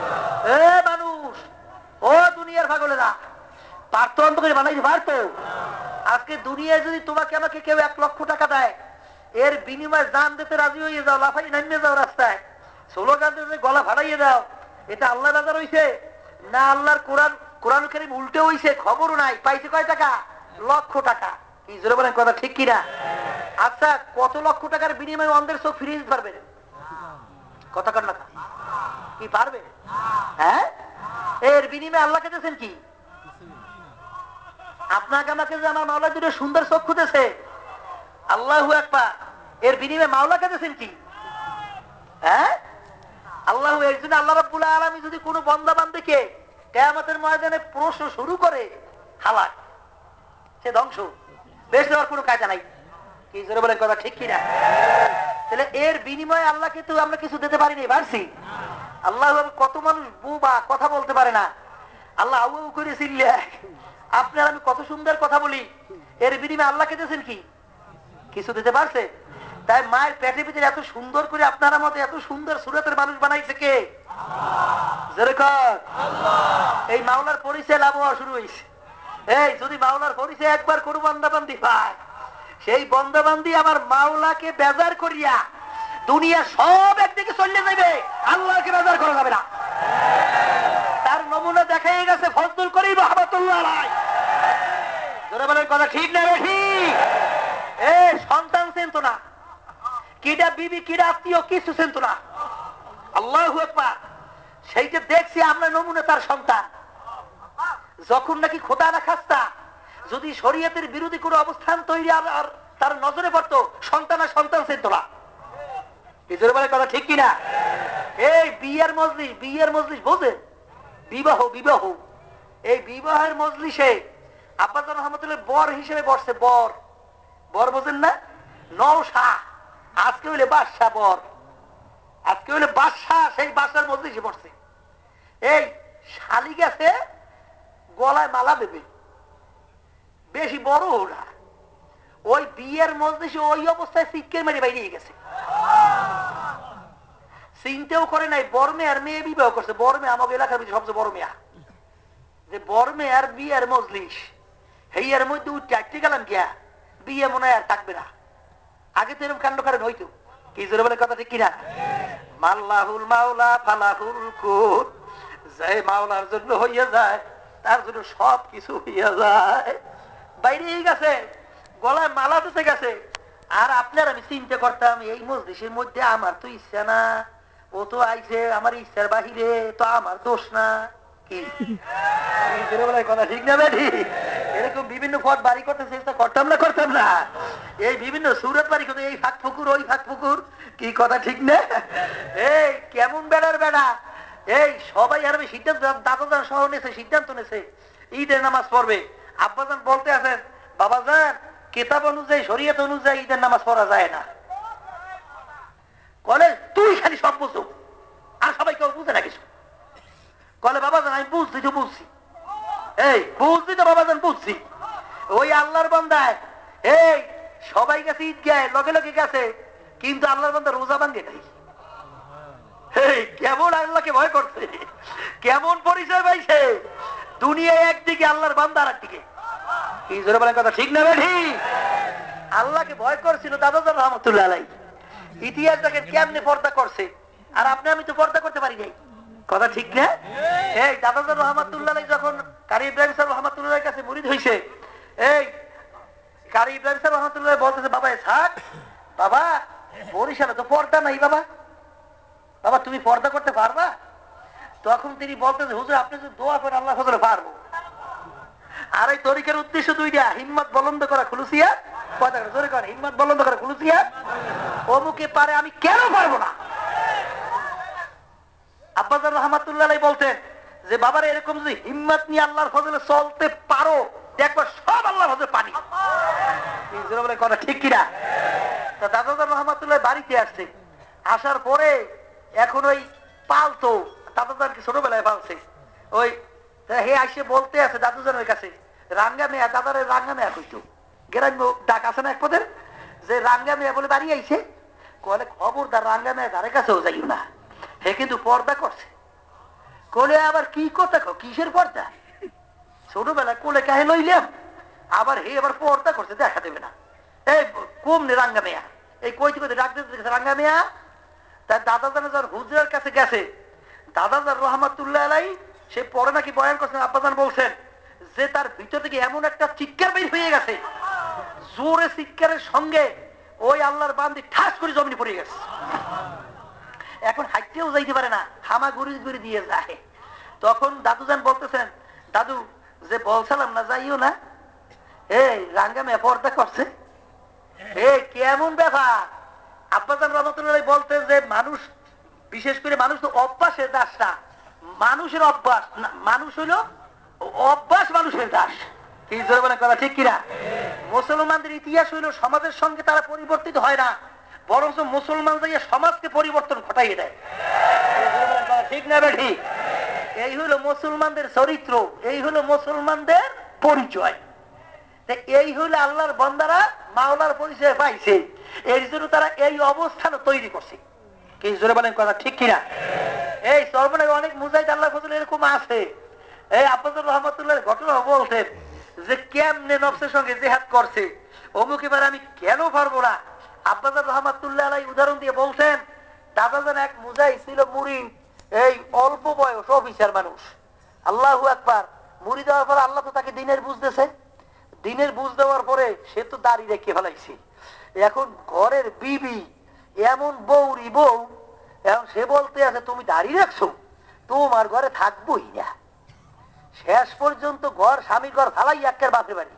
মানুষ, ও দুনিয়ার পাগলেরা, পারতো? অন্ধ করে বানাইতে পারতো? আজকে দুনিয়ায় যদি তোমাকে আমাকে কেউ 1,00,000 টাকা দেয়, এর বিনিময়ে জান দিতে রাজি হয়ে যাও, লাফাই নামিয়ে যাও রাস্তায়, স্লোগান দিতে গলা ফাটাইয়ে দাও, এটা আল্লাহ বাজার হইছে না আল্লাহর কোরআন কোরআন কারীম উল্টে হইছে? খবরও নাই। পাইছে কয় টাকা? 1,00,000 টাকা। কি জোরে বলেন কথা ঠিক কিনা? আচ্ছা, কত লক্ষ টাকার বিনিময়ে অন্ধের চোখ ফিরিয়ে দিতে পারবে? কথা কর না, কি পারবে? হ্যাঁ, এর বিনিময়ে আল্লাহকে দিয়েছেন কি? আপনাকে আমাকে যে আমার মাওলা দুটো সুন্দর চক্ষু দিয়েছে, আল্লাহু আকবার, এর বিনিময়ে মাওলাকে দিয়েছেন কি? হ্যাঁ, আল্লাহ। এর জন্য আল্লাহ রাব্বুল আলামিন যদি কোনো বান্দা বান্দিকে কিয়ামতের ময়দানে প্রশ্ন শুরু করে, হালাক, সে ধ্বংস, বেশ দেওয়ার কোনো কায়দা নাই। কি জোরে বলেন কথা ঠিক কিনা? তাহলে এর বিনিময়ে আল্লাহকে তো আমরা কিছু দিতে পারিনি, পারছি? আল্লাহ, কত মানুষ বুবা, কথা বলতে পারে না, আল্লাহ আউ আউ করে চিল্লে, আপনার আমি কত সুন্দর কথা বলি, এর বিনিময়ে আল্লাহকে দিয়েছেন কি? কিছু দিতে পারছে? তাই মায়ের পেটের ভিতরে এত সুন্দর করে আপনারা মতো এত সুন্দর সুরতের মানুষ বানাইছে কে? যেরকম এই মাওলার পরিচয় লাভ হওয়া শুরু হয়েছে। এই যদি মাওলার পরিচয় একবার কোনো বান্দাবান্দি পায়, সেই বন্দাবান্দি আমার মাওলাকে বেজার করিয়া দুনিয়া সব একদিকে চলে যাবে, আল্লাহকে বেজার করা যাবে না। তার নমুনা দেখাই গেছে ফজলুল করিম রহমাতুল্লাহ আলাইহি। জোরে বলেন কথা ঠিক না ঠিক? সন্তান চিনতো না, কিডা বিবি কিডা আত্মীয় কিছু চিনতো না। আল্লাহু আকবার। সেইটা দেখছি আমরা নমুনা তার সন্তান। যখন নাকি খোদা না খাস্তা যদি শরীয়তের বিরোধী কোনো অবস্থান তৈরি আর তার নজরে পড়তো, সন্তান আর সন্তান চিনতো না। এদের বলে কথা ঠিক কিনা? এই বিয়ের মজলিস বোঝেন? বিবাহ বিবাহ এই বিবাহের মজলিসে আব্বাজান রহমতুল্লাহ বর হিসেবে বসছে। বর, বর বোঝেন না? নওশাহ, আজকে হইলে বাদশাহ বর, আজকে হইলে বাদশাহ, সেই বাদশার মজলিসে বসছে। এই শালি গেছে গলায় মালা দেবে, বেশি বড় ওরা, ওই বিয়ের মজলিসে ওই অবস্থায় সিটকের মেরে বাইরে গেছে, চিন্তাও করে নাই। বড় মেয়ের মেয়ে বিবাহ করছে। বড় মেয়ে আমাকে এলাকার ভিতরে সবচেয়ে বড় মেয়া, যে বড় মেয়ের বিয়ের মজলিস, হেয়ার মধ্যে উঠতে গেলাম গিয়া, বিয়ে মনে হয় আর থাকবে না, আগে তো এরকম কাণ্ড কারণ হইতো। কি জোরে বলে কথা ঠিক কিনা? মাল্লাহুল মাওলা ফালাহুল কুল, যে মাওলার জন্য হইয়া যায় তার জন্য সব কিছু হইয়া যায়। বাইরেই গেছে, গলায় মালা দিতে গেছে। আর আপনার আমি চিন্তা করতাম এই মজলিসের মধ্যে আমার তো ইচ্ছা না, ও তো আইছে আমার ইচ্ছার বাহিরে, তো আমার দোষ না। কি কথা ঠিক না বেঠি? এরকম বিভিন্ন পথ বাড়ি করতে চেষ্টা করতাম না, করতাম না? এই বিভিন্ন সুরত বাড়ি করতে, এই ফাঁক পুকুর ওই ফাঁক পুকুর, কি কথা ঠিক না? এই কেমন বেড়ার বেড়া, এই সবাই আর সিদ্ধান্ত, দাদাজান সহ নেছে, সিদ্ধান্ত নেছে ঈদের নামাজ পড়বে। আব্বাজান বলতে আছেন, বাবাজান কিতাব অনুযায়ী শরীয়ত অনুযায়ী ঈদের নামাজ পড়া যায় না। বলে তুই খালি সব বুঝো, আর সবাই কেউ বুঝে না কিছু। বলে বাবাজান আমি বুঝছি তো বুঝছি, এই বুঝছি তো বাবাজান বুঝছি। ওই আল্লাহর বান্দায় এই সবাই গেছে ঈদগাহে, লগে লগে গেছে, কিন্তু আল্লাহর বান্দা রোজা ভাঙ্গে নাই। কেমন আল্লাহকে ভয় করছে, কেমন পরিচয় পাইছে, দুনিয়ায় একদিকে আল্লাহর বান্দা আর একদিকে। কি জোরে বলেন কথা ঠিক না বেঠি? আল্লাহকে ভয় করছিল দাদাজান রহমতুল্লাহ আলাইহি। ইতিহাস দেখেন কেমনে পর্দা করছে, আর আপনি আমি তো পর্দা করতে পারি নাই। কথা ঠিক না? এই দাদাজান রহমতুল্লাহ আলাইহি যখন কারি ইব্রাহিম সাহেব রহমতুল্লাহর কাছে মুরিদ হইছে, এই কারি ইব্রাহিম সাহেব রহমতুল্লাহ বলতেছে, বাবা থাক বাবা, বরিশালে তো পর্দা নাই বাবা, বাবা তুমি পর্দা করতে পারবা? তখন তিনি বলতেছে, হুজুর আপনি যদি দোয়া করেন আল্লাহ ফজলে পারবো। আর এই তরিকের উদ্দেশ্য দুইটা, হিম্মত বলন্দ করা খুলুসিয়া, কথা জোরে করেন, হিম্মত বলন্দ করা খুলুসিয়া। অমুকে পারে আমি কেন পারবো না? আব্বাজান রহমাতুল্লাহ আলাইহি বলতেন যে বাবার এরকম যদি হিম্মত নিয়ে আল্লাহর ফজলে চলতে পারো, দেখো সব আল্লাহর ফজলে পানি। বলে কথা ঠিক কিনা? তা দাদাজান রহমাতুল্লাহ বাড়িতে আসছে, আসার পরে এখন ওই পালতো, দাদাজানকে ছোটবেলায় পালছে, ওই হে আসে বলতে আছে দাদুজানের কাছে, রাঙ্গা মেয়া, দাদারে রাঙ্গা মেয়া কইতো, গ্রাম্য ডাক আছে না এক পদের, যে রাঙ্গা মেয়া বলে বাড়ি আইছে। কলে খবরদার রাঙ্গা মেয়া ধারে কাছেও যাইও না, হে কিন্তু পর্দা করছে। কোলে আবার কি কথা, কিসের পর্দা? ছোটবেলায় কোলে কাহে লইলাম, আবার হে আবার পর্দা করছে, দেখা দেবে না। এই কমনে রাঙ্গা মেয়া, এই কইতে কইতে ডাক দিতে রাঙ্গা মেয়া। তার দাদাজান যখন হুজুরের কাছে গেছে, দাদাজান রহমাতুল্লাহ আলাইহি সে পরে নাকি বয়ান করছেন, আব্বাজান বলছেন যে তার ভিতর থেকে এমন একটা চিৎকার বের হয়ে গেছে, জোরে চিৎকারের সঙ্গে ওই আল্লাহর বান্দি ঠাস করে জমিনে পড়ে গেছে। এখন হাঁটতেও যাইতে পারে না, হামা গুড়ি গুড়ি দিয়ে যায়। তখন দাদুজান বলতেছেন, দাদু যে বলছিলাম না যাইও না, এই রাঙ্গা মেয়ে পর্দা করছে, এই কেমন ব্যাপার? আব্বাজান রহমতুল্লাহ বলতেন যে মানুষ, বিশেষ করে মানুষ তো অভ্যাসের দাস না, মানুষের অভ্যাস, মানুষ হইল অভ্যাস মানুষের দাস। কি জোরে বলেন কথা ঠিক কিনা? মুসলমানদের ইতিহাস হইল সমাজের সঙ্গে তারা পরিবর্তিত হয় না, বরং মুসলমান যাইয়া সমাজকে পরিবর্তন ঘটাইয়ে দেয়। ঠিক না বেঠি? এই হইল মুসলমানদের চরিত্র, এই হইল মুসলমানদের পরিচয়। এই হইল আল্লাহর বান্দারা মাওলার পরিচয় পাইছে, এর জন্য তারা এই অবস্থান তৈরি করছে। কি জোরে বলেন কথা ঠিক কিনা? এই সর্বনায় অনেক মুজাহিদ আল্লাহ ফজল এরকম আছে। এই আব্বাসুর রহমতুল্লাহ ঘটনা বলতেন যে কেমনে নফসের সঙ্গে জেহাদ করছে, অমুক এবার আমি কেন পারবো না। আব্বাসুর রহমতুল্লাহ আলাই উদাহরণ দিয়ে বলছেন, দাদাজান এক মুজাহিদ ছিল মুরিদ, এই অল্প বয়স অফিসার মানুষ। আল্লাহু আকবার, মুড়ি দেওয়ার পর আল্লাহ তো তাকে দিনের বুঝতেছে, দিনের বুঝ দেওয়ার পরে সে তো দাড়ি রেখে ফেলাইছে। এখন ঘরের বিবি এমন বউরি বউ, এখন সে বলতে আছে তুমি দাড়ি রাখছো, তোমার ঘরে থাকবোই না। শেষ পর্যন্ত ঘর, স্বামীর ঘর ফালাই একের বাপের বাড়ি।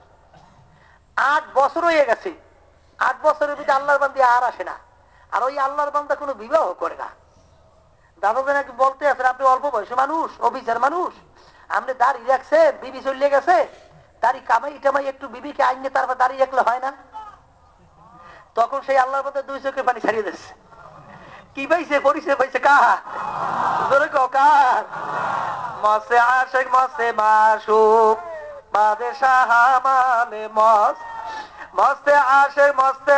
8 বছর হয়ে গেছে, 8 বছরের ভিতরে আল্লাহর বান্দা আর আসে না, আর ওই আল্লাহর বান্দা কোনো বিবাহ করে না। দাদাজান একটু বলতে আছেন, আপনি অল্প বয়সী মানুষ, অফিসার মানুষ, আপনি দাড়ি রাখছে, বিবি চলে গেছে, দাড়ি কামাই টামাই একটু বিবিকে আইনে তারপর দাড়ি রাখলে হয় না? তখন সেই আল্লাহর মধ্যে 2 চোখে পানি ছাড়িয়ে দিচ্ছে। কি পাইছে? পরিচয় পাইছে কার? জোরে কও কার? মসে আশেক মসে মাসুক বাদে শাহামালে মস, মস্তে আশেক মস্তে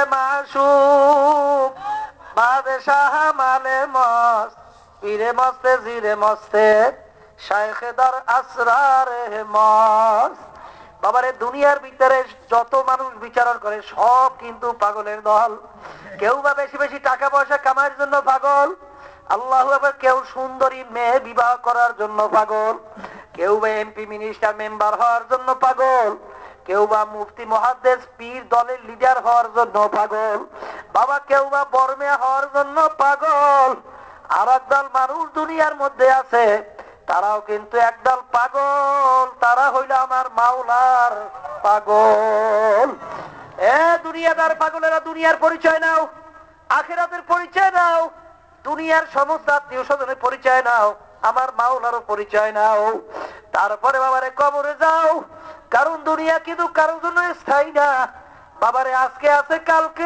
মাসুক বাদে শাহামালে মস, পীরে মস্তে জিরে মস্তে শাইখে দর আসরারে মস, বাবারে দুনিয়ার ভিতরে যত মানুষ বিচারণ করে সব কিন্তু পাগলের দল। কেউ বা বেশি বেশি টাকা পয়সা কামানোর জন্য পাগল, আল্লাহু আকবার, কেউ সুন্দরী মেয়ে বিবাহ করার জন্য পাগল, কেউ বা এমপি মিনিস্টার মেম্বার হওয়ার জন্য পাগল, কেউ বা মুফতি মুহাদ্দিস পীর দলের লিডার হওয়ার জন্য পাগল, বাবা কেউ বা বর্মে হওয়ার জন্য পাগল। আর একদল মানুষ দুনিয়ার মধ্যে আছে, তারাও কিন্তু একদল পাগল, তারা হইল আমার মাওলার পাগল। এ দুনিয়াদার পাগলেরা, দুনিয়ার পরিচয় নাও, আখিরাতের পরিচয় নাও, দুনিয়ার সমস্ত আত্মীয় স্বজনের পরিচয় নাও, আমার মাওলারও পরিচয় নাও। তারপরে বাবারে কবরে যাও, কারণ দুনিয়া কিন্তু কারোর জন্য স্থায়ী না। বাবারে আজকে আছে কালকে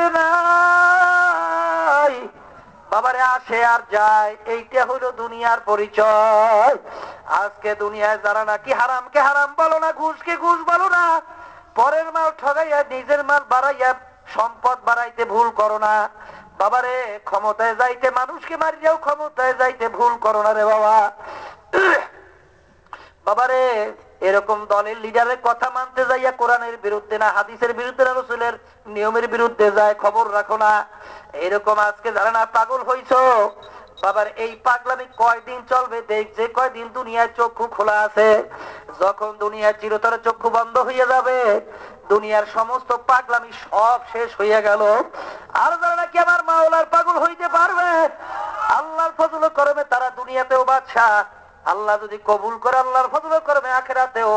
নাই, বাবারে আসে আর যায়, এইটা হলো দুনিয়ার পরিচয়। আজকে দুনিয়ায় যারা নাকি হারামকে হারাম বলো না, ঘুষকে ঘুষ বলো না, পরের মাল ঠগাইয়া নিজের মাল বাড়াইয়া সম্পদ বাড়াইতে ভুল করো না। বাবারে ক্ষমতায় যাইতে মানুষকে মারিয়াও ক্ষমতায় যাইতে ভুল করো না রে বাবা। বাবারে এরকম দলের লিডারের কথা মানতে যাইয়া কোরআনের বিরুদ্ধে না, হাদিসের বিরুদ্ধে না, রাসূলের নিয়মের বিরুদ্ধে যায়, খবর রাখো না। এরকম আজকে যারা না পাগল হইছো, বাবার এই পাগলামি কয়দিন চলবে? দেখছে কয়দিন দুনিয়ার চক্ষু খোলা আছে, যখন দুনিয়ার চিরতর চক্ষু বন্ধ হইয়া যাবে, দুনিয়ার সমস্ত পাগলামি সব শেষ হইয়া গেল। আর যারা নাকি আমার মাওলার পাগল হইতে পারবে, আল্লাহর ফজল করবে, তারা দুনিয়াতেও বাদশা, আল্লাহ যদি কবুল করে আল্লাহর ফজল করবে আখিরাতেও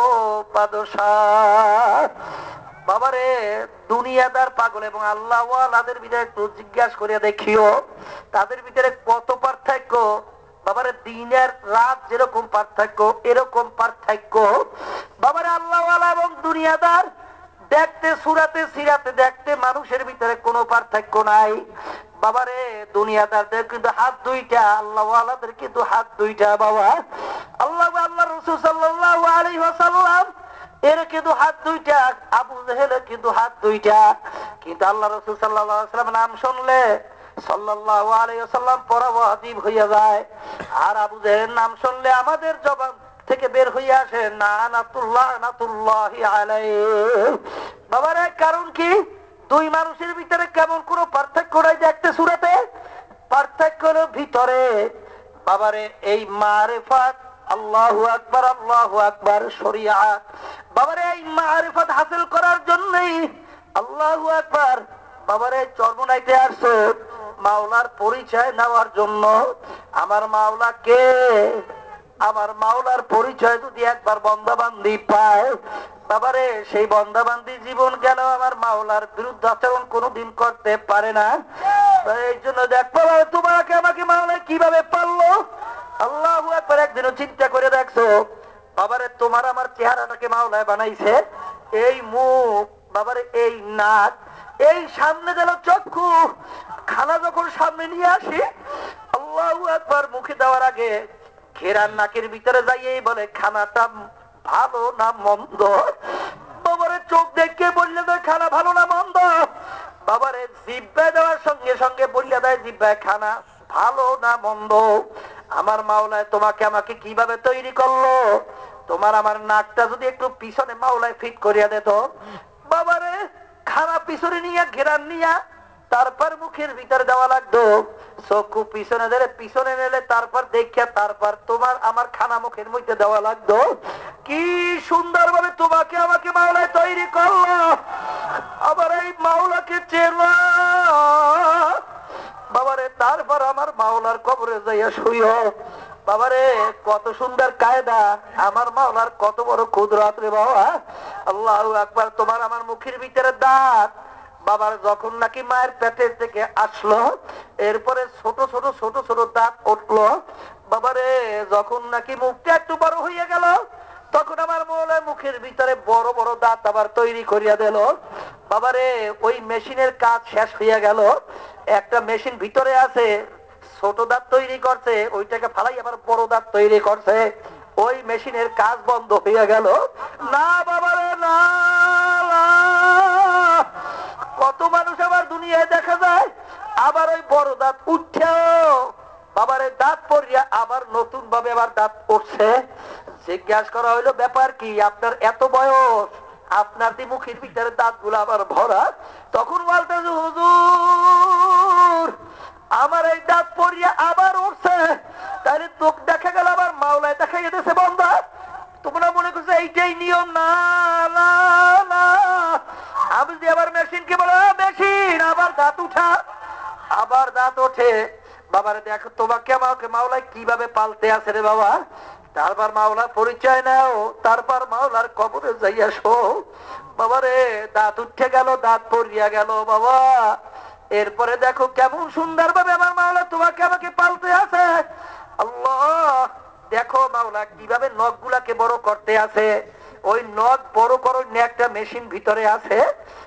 বাদশা। বাবারে দুনিয়াদার পাগল এবং আল্লাহ ওয়ালাদের ভিতরে একটু জিজ্ঞাসা করিয়া দেখিও, তাদের ভিতরে কত পার্থক্য। বাবারে দিনের রাত যেরকম পার্থক্য, এরকম পার্থক্য। বাবারে আল্লাহ ওয়ালা এবং দুনিয়াদার দেখতে, সুরাতে সিরাতে দেখতে মানুষের ভিতরে কোনো পার্থক্য নাই। বাবারে দুনিয়াদারদের কিন্তু হাত দুইটা, আল্লাহ ওয়ালাদের কিন্তু হাত দুইটা। বাবা আল্লাহ আল্লাহ রাসূল সাল্লাল্লাহু আলাইহি ওয়াসাল্লাম এর কিন্তু হাত দুইটা, আবু জেহেলের কিন্তু হাত দুইটা। কিন্তু আল্লাহ রাসূল সাল্লাল্লাহু আলাইহি ওয়াসাল্লাম নাম শুনলে সাল্লাল্লাহু আলাইহি ওয়াসাল্লাম পড়া ওয়াজিব হইয়া যায়। আর আবু জেহেলের নাম শুনলে আমাদের জবান থেকে বের হইয়া আসে নানাতুল্লাহ নাতুল্লাহি আলাইহি। বাবারে কারণ কি? দুই মানুষের ভিতরে কেমন কোনো পার্থক্য নাই দেখতে সুরাতে, পার্থক্য হলো ভিতরে। বাবারে এই মারিফাত, আল্লাহু আকবার আল্লাহু আকবার, শরিয়াত, বাবারে এই মারিফাত হাসিল করার জন্যই আল্লাহু আকবার, বাবারে চরমনাইতে আসছো মাওলার পরিচয় নেওয়ার জন্য। আমার মাওলা কে? আমার মাওলার পরিচয় যদি একবার বন্দাবান্দি পায়, বাবারে সেই বন্দাবান্দি জীবন গেল আমার মাওলার বিরুদ্ধে আচরণ কোনোদিন করতে পারে না। এই জন্য দেখবো তোমাকে আমাকে মাওলা কিভাবে পারলো। আল্লাহু আকবার, একদিনও চিন্তা করে দেখছো বাবারে তোমার আমার চেহারাটাকে মাওলায় বানাইছে? এই মুখ, বাবারে এই নাক, এই সামনে যেন চক্ষু, খানা যখন সামনে নিয়ে আসি, আল্লাহু আকবার, মুখে দেওয়ার আগে ঘেরার নাকের ভিতরে যাইয়েই বলে খানাটা ভালো না মন্দ। বাবারে চোখ দেখে বললে দেয় খানা ভালো না মন্দ, বাবারে জিব্বায় দেওয়ার সঙ্গে সঙ্গে বললে দেয় জিব্বায় খানা ভালো না মন্দ। আমার মাওলায় তোমাকে আমাকে কিভাবে তৈরি করলো? তোমার আমার নাকটা যদি একটু পিছনে মাওলায় ফিট করিয়া দিত, বাবারে খানা পিছনে নিয়ে ঘেরান নিয়া তারপর মুখের ভিতরে দেওয়া লাগতো, চক্ষু পিছনে ধরে পিছনে নিলে তারপর দেখিয়া তারপর তোমার আমার খানা মুখের মধ্যে দেওয়া লাগতো। কি সুন্দর ভাবে তোমাকে আমাকে মাওলায় তৈরি করলো। আবার এই মাওলাকে চেনা, বাবারে তারপর আমার মাওলার কবরে যাইয়া শুইও। বাবারে কত সুন্দর কায়দা, আমার মাওলার কত বড় কুদরত রে বাবা। আল্লাহু আকবার। তোমার আমার মুখের ভিতরে দাঁত, বাবার যখন নাকি মায়ের পেটের থেকে আসলো, এরপরে ছোট ছোট ছোট ছোট দাঁত উঠলো। বাবারে যখন নাকি মুখটা একটু বড় হইয়া গেল, তখন আমার মৌলার মুখের ভিতরে বড় বড় দাঁত আবার তৈরি করিয়া দিল। বাবারে ওই মেশিনের কাজ শেষ হইয়া গেল। একটা মেশিন ভিতরে আছে, ছোট দাঁত তৈরি করছে, ওইটাকে ফালাই আবার বড় দাঁত তৈরি করছে। ওই মেশিনের কাজ বন্ধ হইয়া গেল। না বাবারে না, কত মানুষ আবার দুনিয়ায় দেখা যায় আবার ওই বড় দাঁত উঠছেও বাবারে দাঁত পড়িয়া আবার নতুন ভাবে আবার দাঁত পড়ছে। জিজ্ঞাসা করা হইলো ব্যাপার কি, আপনার এত বয়স, আপনার দি মুখের ভিতরে দাঁত গুলো আবার ভরা। তখন বলতেছে হুজুর আমার এই দাঁত পড়িয়া আবার উঠছে, তাহলে তোকে দেখা গেল আবার মাওলায় দেখা গেছে বন্ধা। তোমরা মনে করছো এইটাই নিয়ম? না না না, আমি যে আবার মেশিনকে বলো মেশিন আবার দাঁত উঠা, আবার দাঁত ওঠে। বাবারে দেখো তোমাকে আমাকে মাওলায় কিভাবে পালতে আছে রে বাবা। তারপর মাওলার পরিচয় নাও, তারপর মাওলার কবরে যাইয়া শো। বাবারে দাঁত উঠে গেল, দাঁত পড়িয়া গেল বাবা। এরপরে দেখো কেমন সুন্দর ভাবে আমার মাওলা তোমাকে আমাকে পালতে আছে। আল্লাহ দেখো মাওলা কিভাবে নখ গুলাকে বড় করতে আছে। ওই নখ বড় করো একটা মেশিন ভিতরে আছে।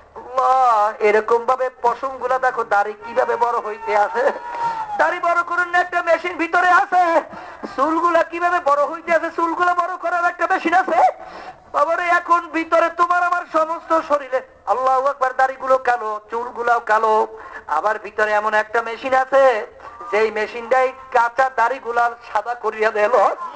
এরকম ভাবে পশম গুলা দেখো দাড়ি কিভাবে বড় হইতে আছে। দাড়ি বড় করুন একটা মেশিন ভিতরে আছে। চুলগুলা কিভাবে বড় হইতে আছে, চুলগুলা বড় করার একটা মেশিন আছে। বাবারে এখন ভিতরে তোমার আমার সমস্ত শরীরে আল্লাহু আকবার দাড়িগুলো কালো, চুলগুলাও কালো। আবার ভিতরে এমন একটা মেশিন আছে যেই মেশিনটাই কাঁচা দাড়িগুলা সাদা করিয়া দিল।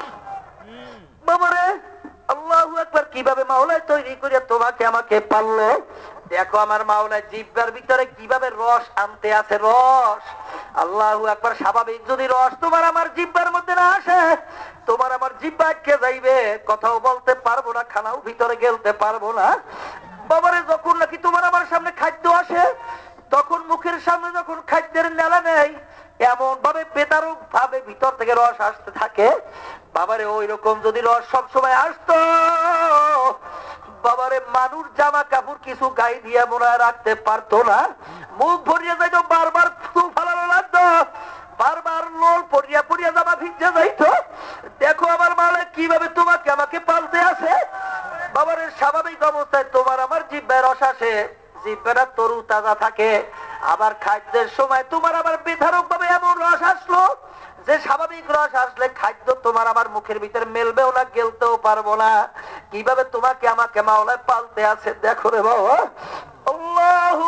বাবারে আল্লাহু আকবার কিভাবে মাওলায় তৈরি করিয়া তোমাকে আমাকে পাললো। দেখো আমার মাওলায় জিহ্বার ভিতরে কিভাবে রস আনতে আছে, রস। আল্লাহু আকবার স্বাভাবিক যদি রস তোমার আমার জিহ্বার মধ্যে না আসে, তোমার আমার জিহ্বা কে যাইবে, কথাও বলতে পারবো না, খানাও ভিতরে গেলতে পারবো না। বাবারে যখন নাকি তোমার আমার সামনে খাদ্য আসে, তখন মুখের সামনে যখন খাদ্যের নেলা নেই, এমন ভাবে বেতারক ভাবে ভিতর থেকে রস আসতে থাকে। বাবারে ওই রকম যদি রস সব সময় আসতো, বাবারে মানুষ জামা কাপড় কিছু গায়ে দিয়ে মনে রাখতে পারতো না। মুখ ভরিয়ে যাইতো, বারবার ফালানো লাগতো, বারবার লোল পড়িয়া পড়িয়া জামা ভিজে যাইতো। দেখো আমার মাওলা কিভাবে তোমাকে আমাকে পালতে আছে। বাবারে স্বাভাবিক অবস্থায় তোমার আমার জিহ্বার রস আসে, জিহ্বাটা তরু তাজা থাকে। আবার খাদ্যের সময় তোমার আবার বিধারক ভাবে এমন রস আসলো যে স্বাভাবিক রস আসলে খাদ্য তোমার আমার মুখের ভিতরে মেলবেও না, গেলতেও পারবো না। কিভাবে তোমাকে আমাকে মাওলায় পালতে আছে দেখো রে বাবা। আল্লাহু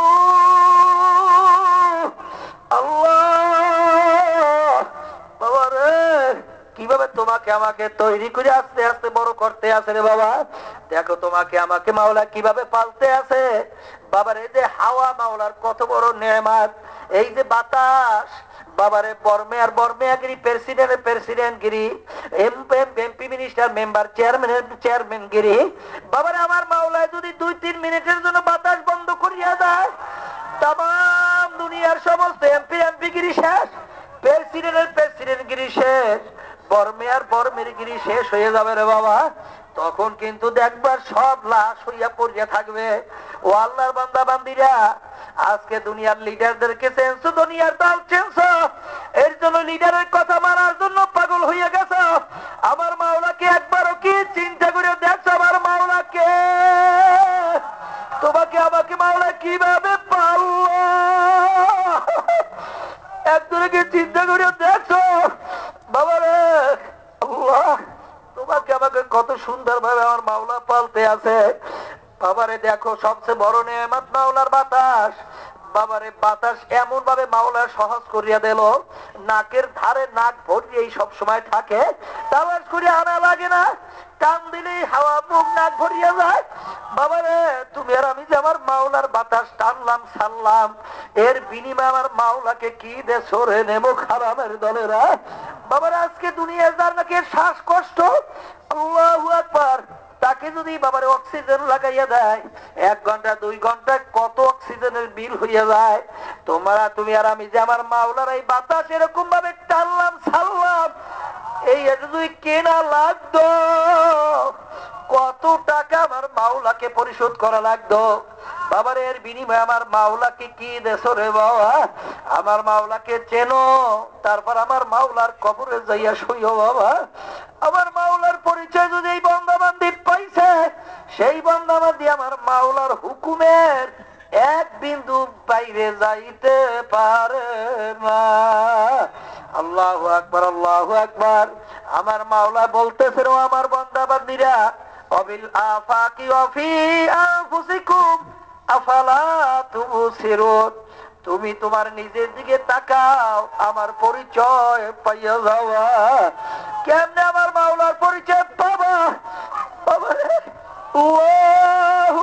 আল্লাহ বাবা রে, কিভাবে তোমাকে আমাকে তৈরি করে আস্তে আস্তে বড় করতে আছে রে বাবা। দেখো তোমাকে আমাকে মাওলা কিভাবে পালতে আছে। বাবার এই যে হাওয়া মাওলার কত বড় নেয়ামত। এই যে বাতাস, বাবারে বর্মেয়ার বর্মেয়াগিরি, প্রেসিডেন্টের প্রেসিডেন্টগিরি, এমপি মিনিস্টার মেম্বার চেয়ারম্যানের চেয়ারম্যানগিরি। বাবারে আমার মাওলায় যদি 2-3 মিনিটের জন্য বাতাস বন্ধ করিয়া দেয়, তাম দুনিয়ার সমস্ত এমপিগিরি শেষ, প্রেসিডেন্টের প্রেসিডেন্টগিরি শেষ, বর্মেয়ার বর্মেরগিরি শেষ হয়ে যাবে রে বাবা। তখন কিন্তু দেখবার সব লাশ হইয়া পড়িয়া থাকবে। ও আল্লাহর বান্দা বান্দিরা, আজকে দুনিয়ার লিডারদেরকে চেঞ্জ, দুনিয়ার দল চেঞ্জ, এর জন্য লিডারের কথা মানার জন্য পাগল হইয়া গেছে। আমার মাওলাকে একবারও কি চিন্তা করে দেখছো আমার মাওলাকে, তোমাকে আমাকে মাওলা কিভাবে পারলো? একজনে কি চিন্তা করে দেখছো বাবারে? আল্লাহ তোমাকে আমাকে কত সুন্দর ভাবে আমার মাওলা পালতে আছে। বাবারে দেখো সবচেয়ে বড় নেয়ামত মাওলার বাতাস। বাবারে বাতাস এমন ভাবে মাওলা সহজ করিয়া দিল, নাকের ধারে নাক ভরিয়েই সব সময় থাকে, তাওয়াজ করে আনা লাগে না, টান দিলেই হাওয়া মুখ নাক ভরিয়া যায়। বাবারে তুমি আর আমি যে আমার মাওলার বাতাস টানলাম ছাড়লাম, এর বিনিময়ে আমার মাওলাকে কি দে সরে নেবো খারাপের দলেরা। বাবারে আজকে দুনিয়ার যার নাকি শ্বাসকষ্ট, আল্লাহু আকবার, তাকে যদি বাবারে অক্সিজেন লাগাইয়া দেয়, 1 ঘন্টা 2 ঘন্টা কত অক্সিজেনের বিল হইয়া যায়। তুমি আর আমি যে আমার মাওলার এই বাতাস এরকম ভাবে টানলাম ছাড়লাম, এই যদি কেনা লাগতো, কত টাকা আমার মাওলাকে পরিশোধ করা লাগতো। বাবার এর বিনিময়ে আমার মাওলাকে কি দেছো রে বাবা। আমার মাওলাকে চেনো, তারপর আমার মাওলার কবরে যাইয়া শুইও বাবা। আমার মাওলার পরিচয় যদি এই বন্দাবান্দি পাইছে, সেই বন্দাবান্দি আমার মাওলার হুকুমের 1 বিন্দু বাইরে যাইতে পারে না। আল্লাহু আকবার, আল্লাহু আকবার। আমার মাওলা বলতেছেন, ও আমার বান্দাবান্দীরা, অবিল আফাকি ওয়া ফি আনফুসিকুম আফালা তুবসিরুন, তুমি তোমার নিজের দিকে তাকাও, আমার পরিচয় পাইয়া যাওয়া। কেমনে আমার মাওলার পরিচয় পাবা? বাবারে, আল্লাহু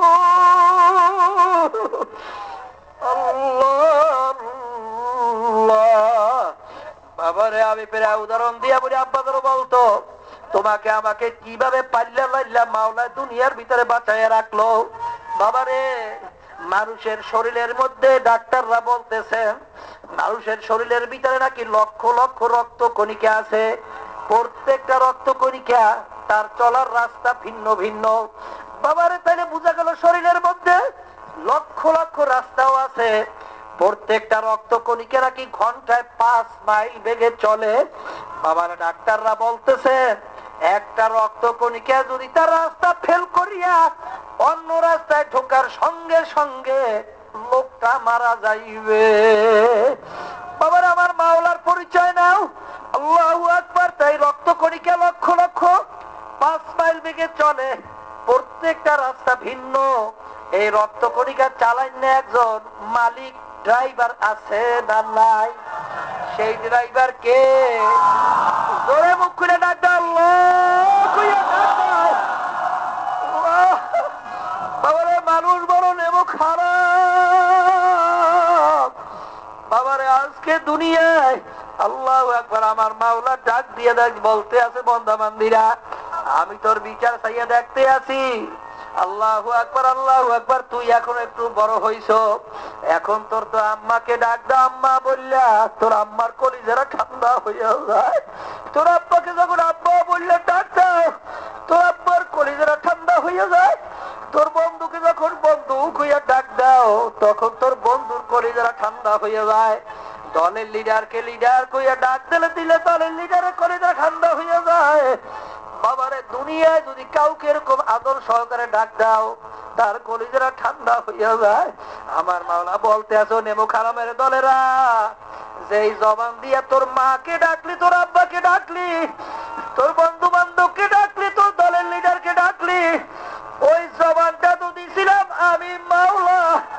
আল্লাহ। বাবারে, আমি প্রায় উদাহরণ দিয়া বলি, আব্বাদেরও বলতো, তোমাকে আমাকে কিভাবে পাল্লা লাইলা মাওলা দুনিয়ার ভিতরে বাঁচাইয়া রাখলো। বাবারে, মানুষের শরীরের মধ্যে ডাক্তাররা বলতেছেন মানুষের শরীরের ভিতরে নাকি লক্ষ লক্ষ রক্ত কণিকা আছে। প্রত্যেকটা রক্ত কণিকা তার চলার রাস্তা ভিন্ন ভিন্ন। বাবারে, তাইলে বোঝা গেল শরীরের মধ্যে লক্ষ লক্ষ রাস্তাও আছে। প্রত্যেকটা রক্ত কণিকা নাকি ঘন্টায় 5 মাইল বেগে চলে। বাবারে, ডাক্তাররা বলতেছেন একটা রক্ত কণিকা যদি তার রাস্তা ফেল করিয়া অন্য রাস্তায় ঢোকার সঙ্গে সঙ্গে লোকটা মারা যাইবে। বাবার, আমার মাওলার পরিচয় নাও, আল্লাহু আকবার। তাই রক্ত কণিকা লক্ষ লক্ষ 5 মাইল বেগে চলে, প্রত্যেকটা রাস্তা ভিন্ন। এই রক্ত কণিকা চালায় না একজন মালিক, ড্রাইভার আছে না নাই? সেই ড্রাইভার কে? জোরে মুখ খুলে ডাক দাও, আল্লাহ কইয়া ডাক দাও। আল্লাহ। বাবারে, মানুষ বড় নেব খারাপ। বাবারে, আজকে দুনিয়ায় আল্লাহু আকবার, আমার মাওলা ডাক দিয়ে দেখ বলতে আছে, বন্দা বান্দীরা আমি তোর বিচার চাইয়া দেখতে আছি। আল্লাহু আকবার, আল্লাহু আকবার। তুই এখন একটু বড় হইছো, এখন তোর তো আম্মাকে ডাক দাও, আম্মা বললা তোর আম্মার কলিজারা ঠান্ডা হইয়া যায়। তোর আব্বাকে যখন আব্বা বললে ডাক দাও, তোর আব্বার কলিজারা ঠান্ডা হইয়া যায়। তোর বন্ধুকে যখন বন্ধু হইয়া ডাক দাও, তখন তোর বন্ধুর কলিজারা ঠান্ডা হইয়া যায়। দলের লিডারকে লিডার কইয়া ডাক দিলে দিলে দলের লিডারের কলিজারা ঠান্ডা হইয়া যায়। বাবারে, দুনিয়ায় যদি কাউকে এরকম আদর সহকারে ডাক দাও, তার কলিজারা ঠান্ডা হইয়া যায়। আমার মাওলা বলতে আছো, নেমো খারামের দলেরা, যেই জবান দিয়া তোর মাকে ডাকলি, তোর আব্বাকে ডাকলি, তোর বন্ধু বান্ধবকে ডাকলি, তোর দলের লিডারকে ডাকলি, ওই জবানটা তো দিছিলাম আমি মাওলা।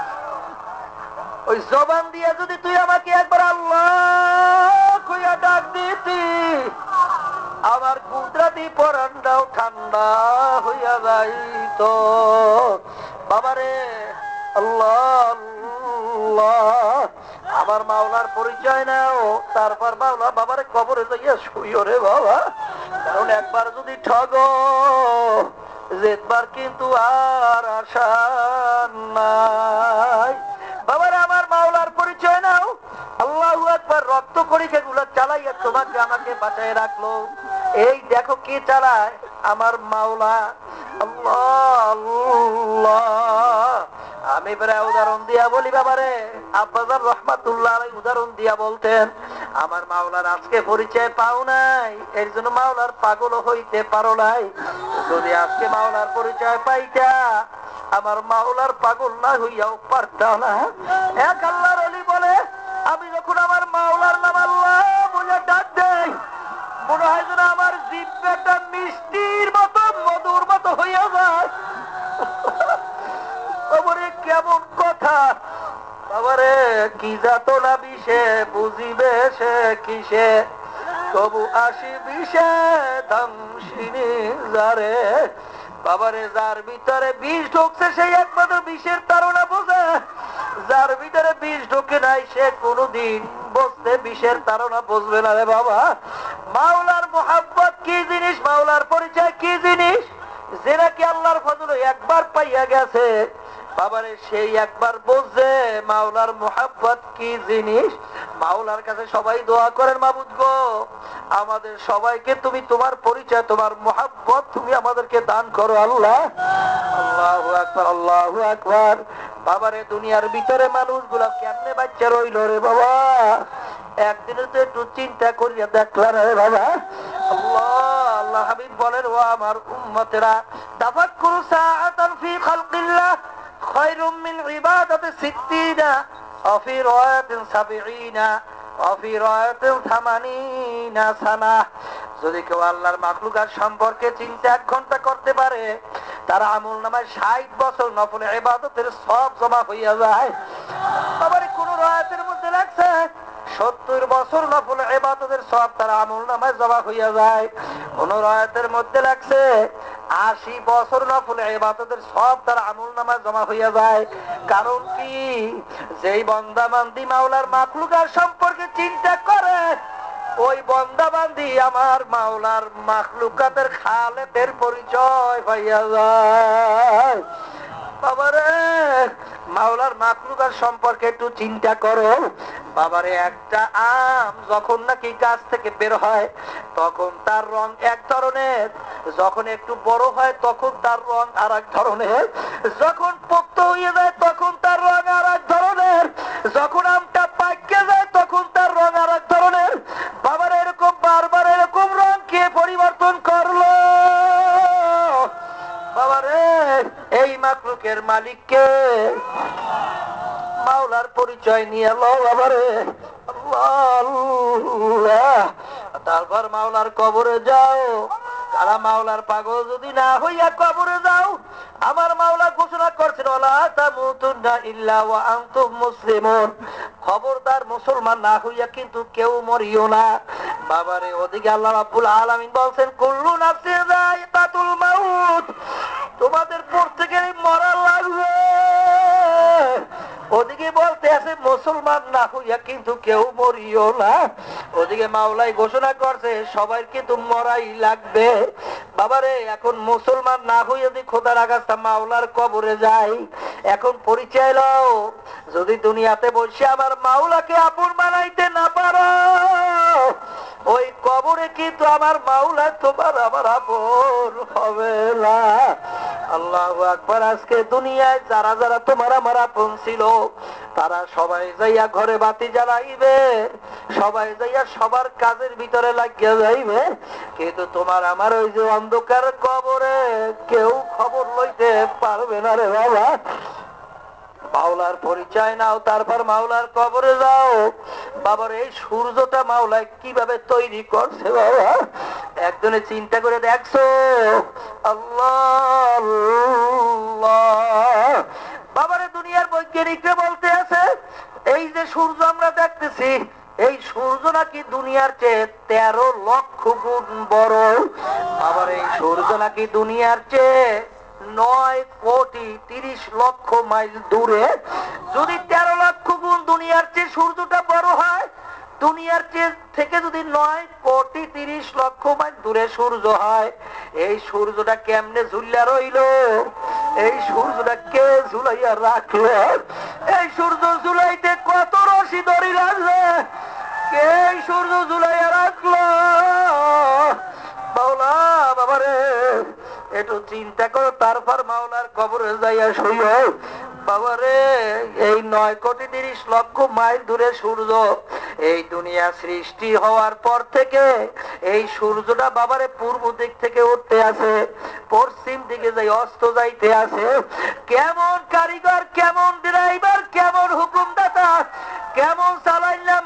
ওই জবান দিয়া যদি তুই আমাকে একবার আল্লাহ কইয়া ডাক দিতি, আমার কুদরতি পরানটাও ঠান্ডা হইয়া যাইত। বাবারে, আল্লাহ আল্লাহ। আমার মাওলার পরিচয় নাও, তারপর মাওলা বাবারে কবরে যাইয়া শুইও রে বাবা। কারণ একবার যদি ঠগো, যেবার কিন্তু আর আশা নাই। বাবারে, আমার মাওলার পরিচয় নাও, আল্লাহু আকবার। রক্ত কণিকা গুলো চালাইয়া তোমাকে আমাকে বাঁচায় রাখলো। এই দেখো কে চালায়, আমার মাওলা। আল্লাহ আল্লাহ। আমি প্রায় উদাহরণ দিয়া বলি বাবারে, আব্বাজার রহমাতুল্লাহ আলাইহি উদাহরণ দিয়া বলতেন, আমার মাওলার আজকে পরিচয় পাও নাই, এর জন্য মাওলার পাগল হইতে পারো নাই। যদি আজকে মাওলার পরিচয় পাইতা, আমার মাওলার পাগল না হইয়াও পারতা না। এক আল্লাহর ওলি বলে, আমি যখন আমার মাওলার নাম আল্লাহ বলে ডাক দেই, মনে হয় যেন আমার জিহ্বাটা মিষ্টির মতো মধুর মতো হইয়া যায়। বাবারে, কেমন কথা! বাবারে, কি যাত না বিষে বুঝিবে সে কিসে, তবু আসি বিষে ধ্বংসিনী যারে। বাবারে, যার ভিতরে বিষ ঢুকছে সেই একমাত্র বিষের তারা বোঝে। যার ভিতরে বিষ ঢুকে নাই, সে কোনদিন বসতে বিষের তারা বুঝবে না রে বাবা। মাওলার মোহাব্বত কি জিনিস, মাওলার পরিচয় কি জিনিস, যে নাকি আল্লাহর ফজলে একবার পাইয়া গেছে, বাবারে সেই একবার বুঝছে মাওলার মোহাব্বত কি জিনিস। মাওলার কাছে সবাই দোয়া করেন, মাবুদ গো, আমাদের সবাইকে তুমি তোমার পরিচয়, তোমার মোহাব্বত তুমি আমাদেরকে দান করো আল্লাহ। আল্লাহু আকবার, আল্লাহু আকবার। বাবারে, দুনিয়ার ভিতরে মানুষগুলা কেমনে বাচ্চা রইল রে বাবা, একদিনে তো একটু চিন্তা করিয়া দেখলাম রে বাবা। আল্লাহ আল্লাহ হাবিব বলেন, ও আমার উম্মতেরা, তাফাক্কুরু সাআতান ফি খালকিল্লাহ খায়রুম মিন ইবাদাতি 60 ওয়া ফি রাওয়ায়াতিন 70 ওয়া ফি রাওয়ায়াতিন 80 সানা। যদি কেউ আল্লাহর মাখলুকাত সম্পর্কে চিন্তা 1 ঘন্টা করতে পারে, তার আমল নামায় 60 বছর নফল ইবাদতের সব জমা হইয়া যায়। বাবারে, কোন আয়াতের মধ্যে লাগছে 70 বছর নফল ইবাদতের সওয়াব তার আমলনামায় জমা হইয়া যায়। কোন আয়াতের মধ্যে লাগছে 80 বছর নফল ইবাদতের সওয়াব তার আমলনামায় জমা হইয়া যায়। কারণ কি, যেই বান্দা বান্দি মাওলার মাখলুকাত সম্পর্কে চিন্তা করে, ওই বান্দা বান্দি আমার মাওলার মাখলুকাতের খালেকের পরিচয় পাইয়া যায়। বাবারে, মাওলার মাখলুকাত সম্পর্কে একটু চিন্তা করো। বাবারে, একটা আম যখন নাকি গাছ থেকে বের হয় তখন তার রং এক ধরনের, যখন একটু বড় হয় তখন তার রং আর এক ধরনের, যখন পোক্ত হয়ে যায় তখন তার রং আর এক ধরনের, যখন আমটা পাইকে যায় তখন তার রং আর এক ধরনের। বাবার এরকম বারবার এরকম রং কে পরিবর্তন করলো? বাবারে, এই মাখলুকের মালিককে মাওলার পরিচয় নিয়ে লো বাবারে। আল্লাহ, তারপর মাওলার কবরে যাও। তারা মাওলার পাগল যদি না হইয়া কবরে যাও, আমার মাওলা ঘোষণা করছেন ওয়ালা তামুতুন্না ইল্লা ওয়া আনতুম মুসলিমুন, খবরদার মুসলমান না হইয়া কিন্তু কেউ মরিও না। বাবারে, ওদিকে আল্লাহ রাব্বুল আলামিন বলছেন কুল্লু নাফসিন যায়িকাতুল মাউত, তোমাদের প্রত্যেকেরই মরা লাগবে। ওদিকে বলতে আছে মুসলমান না হইয়া কিন্তু কেউ মরিও না, ওদিকে মাওলাই ঘোষণা করছে সবাই কিন্তু মরাই লাগবে। বাবারে, এখন মুসলমান না হইয়া যদি খোদার আগাছা মাওলার কবরে যাই, এখন পরিচয় লও। যদি দুনিয়াতে বসে আমার মাওলাকে আপন বানাইতে না পারো, ওই কবরে কিন্তু আমার মাওলা তোমার আমার আপন হবে না। আল্লাহু আকবার। আজকে দুনিয়ায় যারা যারা তোমার আমার আপন ছিল, তারা সবাই যাইয়া ঘরে বাতি জ্বালাইবে, সবাই যাইয়া সবার কাজের ভিতরে লাগিয়া যাইবে, কিন্তু তোমার আমার ওই যে অন্ধকার কবরে কেউ খবর লইতে পারবে না রে বাবা। মাওলার পরিচয় নাও, তারপর মাওলার কবরে যাও। বাবার এই সূর্যটা মাওলায় কিভাবে তৈরি করছে বাবা, একজনে চিন্তা করে দেখছো? আল্লাহ আল্লাহ। বাবারে, দুনিয়ার বৈজ্ঞানিকরা বলতে আছে এই যে সূর্য আমরা দেখতেছি, এই সূর্য নাকি দুনিয়ার চেয়ে 13 লক্ষ গুণ বড়। আবার এই সূর্য নাকি দুনিয়ার চেয়ে 9,30,00,000 মাইল দূরে। যদি 13 লক্ষ গুণ দুনিয়ার চেয়ে সূর্যটা বড় হয়, দুনিয়ার থেকে যদি 9,30,00,000 মাইল দূরে সূর্য হয়, এই সূর্যটা কেমনে ঝুলিয়া রইল? এই সূর্যটা কে ঝুলাইয়া রাখলো? এই সূর্য ঝুলাইতে কত রশি দড়ি লাগবে? কে এই সূর্য ঝুলাইয়া রাখলো? মাওলা বাবারে, একটু চিন্তা করো, তারপর মাওলার কবরে যাইয়া শুইও। বাবারে, এই 9,30,00,000 মাইল দূরে সূর্য, এই দুনিয়া সৃষ্টি হওয়ার পর থেকে এই সূর্যটা বাবারে পূর্ব দিক থেকে উঠতে আছে, পশ্চিম দিকে যাই অস্ত যাইতে আছে। কেমন কারিগর, কেমন ড্রাইভার, কেমন হুকুমদাতা, কেমন চালাইলা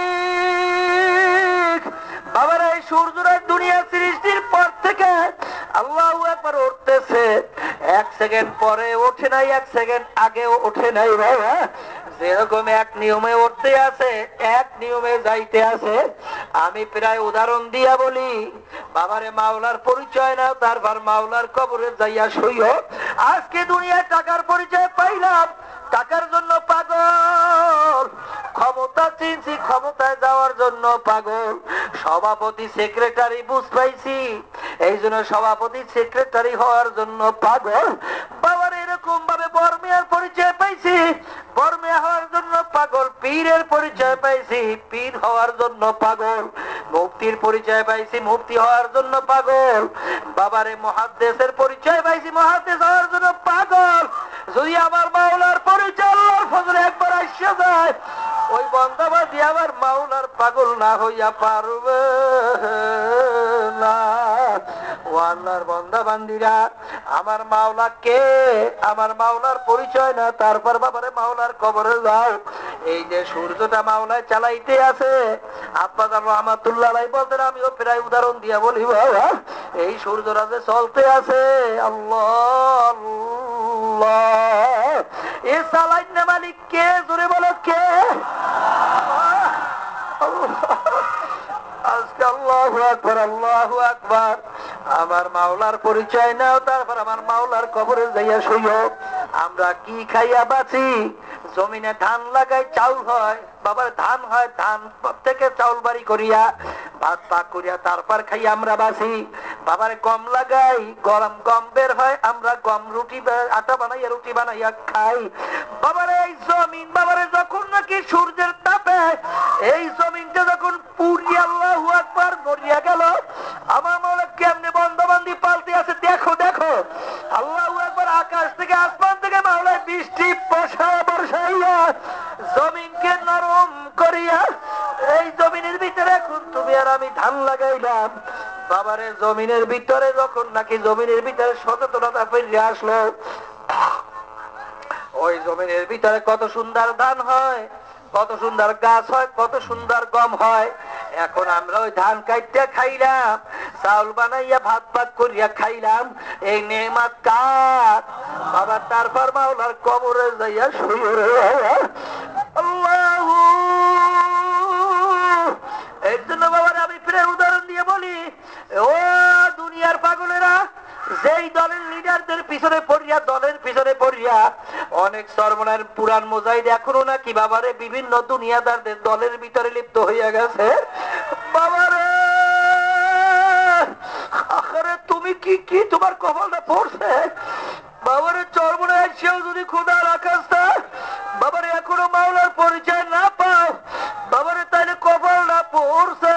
মালিক। বাবার এই সূর্যরা দুনিয়া সৃষ্টির পর থেকে আল্লাহু আকবার উঠতেছে, 1 সেকেন্ড পরে ওঠে নাই, 1 সেকেন্ড আগেও ওঠে নাই বাবা। যেরকম এক নিয়মে উঠতে আছে, এক নিয়মে যাইতে আছে। আমি প্রায় উদাহরণ দিয়া বলি, বাবারে মাওলার পরিচয় নাও, তারপর মাওলার কবরে যাইয়া শুইও। আজকে দুনিয়ায় টাকার পরিচয় পাইলাম, টাকার জন্য পাগল, ক্ষমতা চিনছি, ক্ষমতায় যাওয়ার জন্য পাগল, সভাপতি সেক্রেটারি বুঝ পাইছি, এই জন্য সভাপতি সেক্রেটারি হওয়ার জন্য পাগল। বাবার এরকম ভাবে বর্মিয়ার পরিচয় পাইছি, বর্মিয়া হওয়ার জন্য পাগল, পীরের পরিচয় পাইছি, পীর হওয়ার জন্য পাগল, মুক্তির পরিচয় পাইছি, মুক্তি হওয়ার জন্য পাগল। বাবারে মুহাদ্দিসের পরিচয় পাইছি, মুহাদ্দিস হওয়ার জন্য পাগল। যদি আমার মাওলার পরিচয় আল্লাহর ফজলে একবার আসে যায়, ওই বন্দাবাদী আমার মাওলার পাগল না হইয়া পারবে না। ও আল্লাহর বন্দা বান্দিরা, আমার মাওলা কে, আমার মাওলার পরিচয় না, তারপর বাবারে মাওলার কবরে যাও। এই যে সূর্যটা মাওলায় চালাইতে আছে, আব্বা জান রহমাতুল্লাহ আলাইহি বলতেন, আমিও প্রায় উদাহরণ দিয়া বলি বাবা, এই সূর্যটা যে চলতে আছে, আল্লাহ আল্লাহ, এ চালাইন মালিক কে? জোরে বলো কে? আজকে আল্লাহু আকবার, আল্লাহু আকবার। আমার মাওলার পরিচয় নাও, তারপর আমার মাওলার কবরে যাইয়া শুইও। আমরা কি খাইয়া বাঁচি? জমিনে ধান লাগাই, চাউল হয়, বাবার ধান হয়, ধান থেকে চাউল বাড়ি করিয়া ভাত পাক করিয়া তারপর খাই আমরা বাঁচি। বাবার গম লাগাই, গরম গম বের হয়, আমরা গম রুটি আটা বানাইয়া রুটি বানাইয়া খাই। বাবার এই জমিন, বাবারে যখন নাকি সূর্যের তাপে এই জমিনটা যখন পুড়িয়া আল্লাহু আকবার মরিয়া গেল, আমার মনে কেমনে বন্ধবান্ধি পাল্টে আছে দেখো দেখো। আল্লাহু আকবার। আকাশ থেকে আসমান থেকে মাওলায় বৃষ্টি বর্ষাইয়া জমিনকে নরম করিয়া এই জমিনের ভিতরে এখন তুমি আর আমি ধান লাগাইলাম। বাবারে জমিনের ভিতরে যখন নাকি জমিনের ভিতরে সচেতনতা ফিরে আসলো, ওই জমিনের ভিতরে কত সুন্দর ধান হয়, কত সুন্দর গাছ হয়, কত সুন্দর গম হয়। এখন আমরা ওই ধান কাটতে খাইলাম, চাউল বানাইয়া ভাত ভাত করিয়া খাইলাম। এই নেমাত কার? বাবা তারপর মাওলার কবরে যাইয়া শুয়ে আল্লাহু। এই জন্য বাবার আমি ফিরে উদাহরণ দিয়ে বলি, ও দুনিয়ার পাগলেরা, যেই দলের লিডারদের পিছনে পড়িয়া, দলের পিছনে পড়িয়া অনেক সর্বনার পুরান মোজাহিদ এখনো নাকি বাবারে বিভিন্ন দুনিয়াদারদের দলের ভিতরে লিপ্ত হইয়া গেছে। বাবারে আখেরে তুমি কি কি তোমার কপালটা পড়ছে? বাবারে চরমনে আসছেও যদি খোদার আকাশটা বাবারে এখনো মাওলার পরিচয় না পাও, বাবারে তাইলে কপালটা পড়ছে।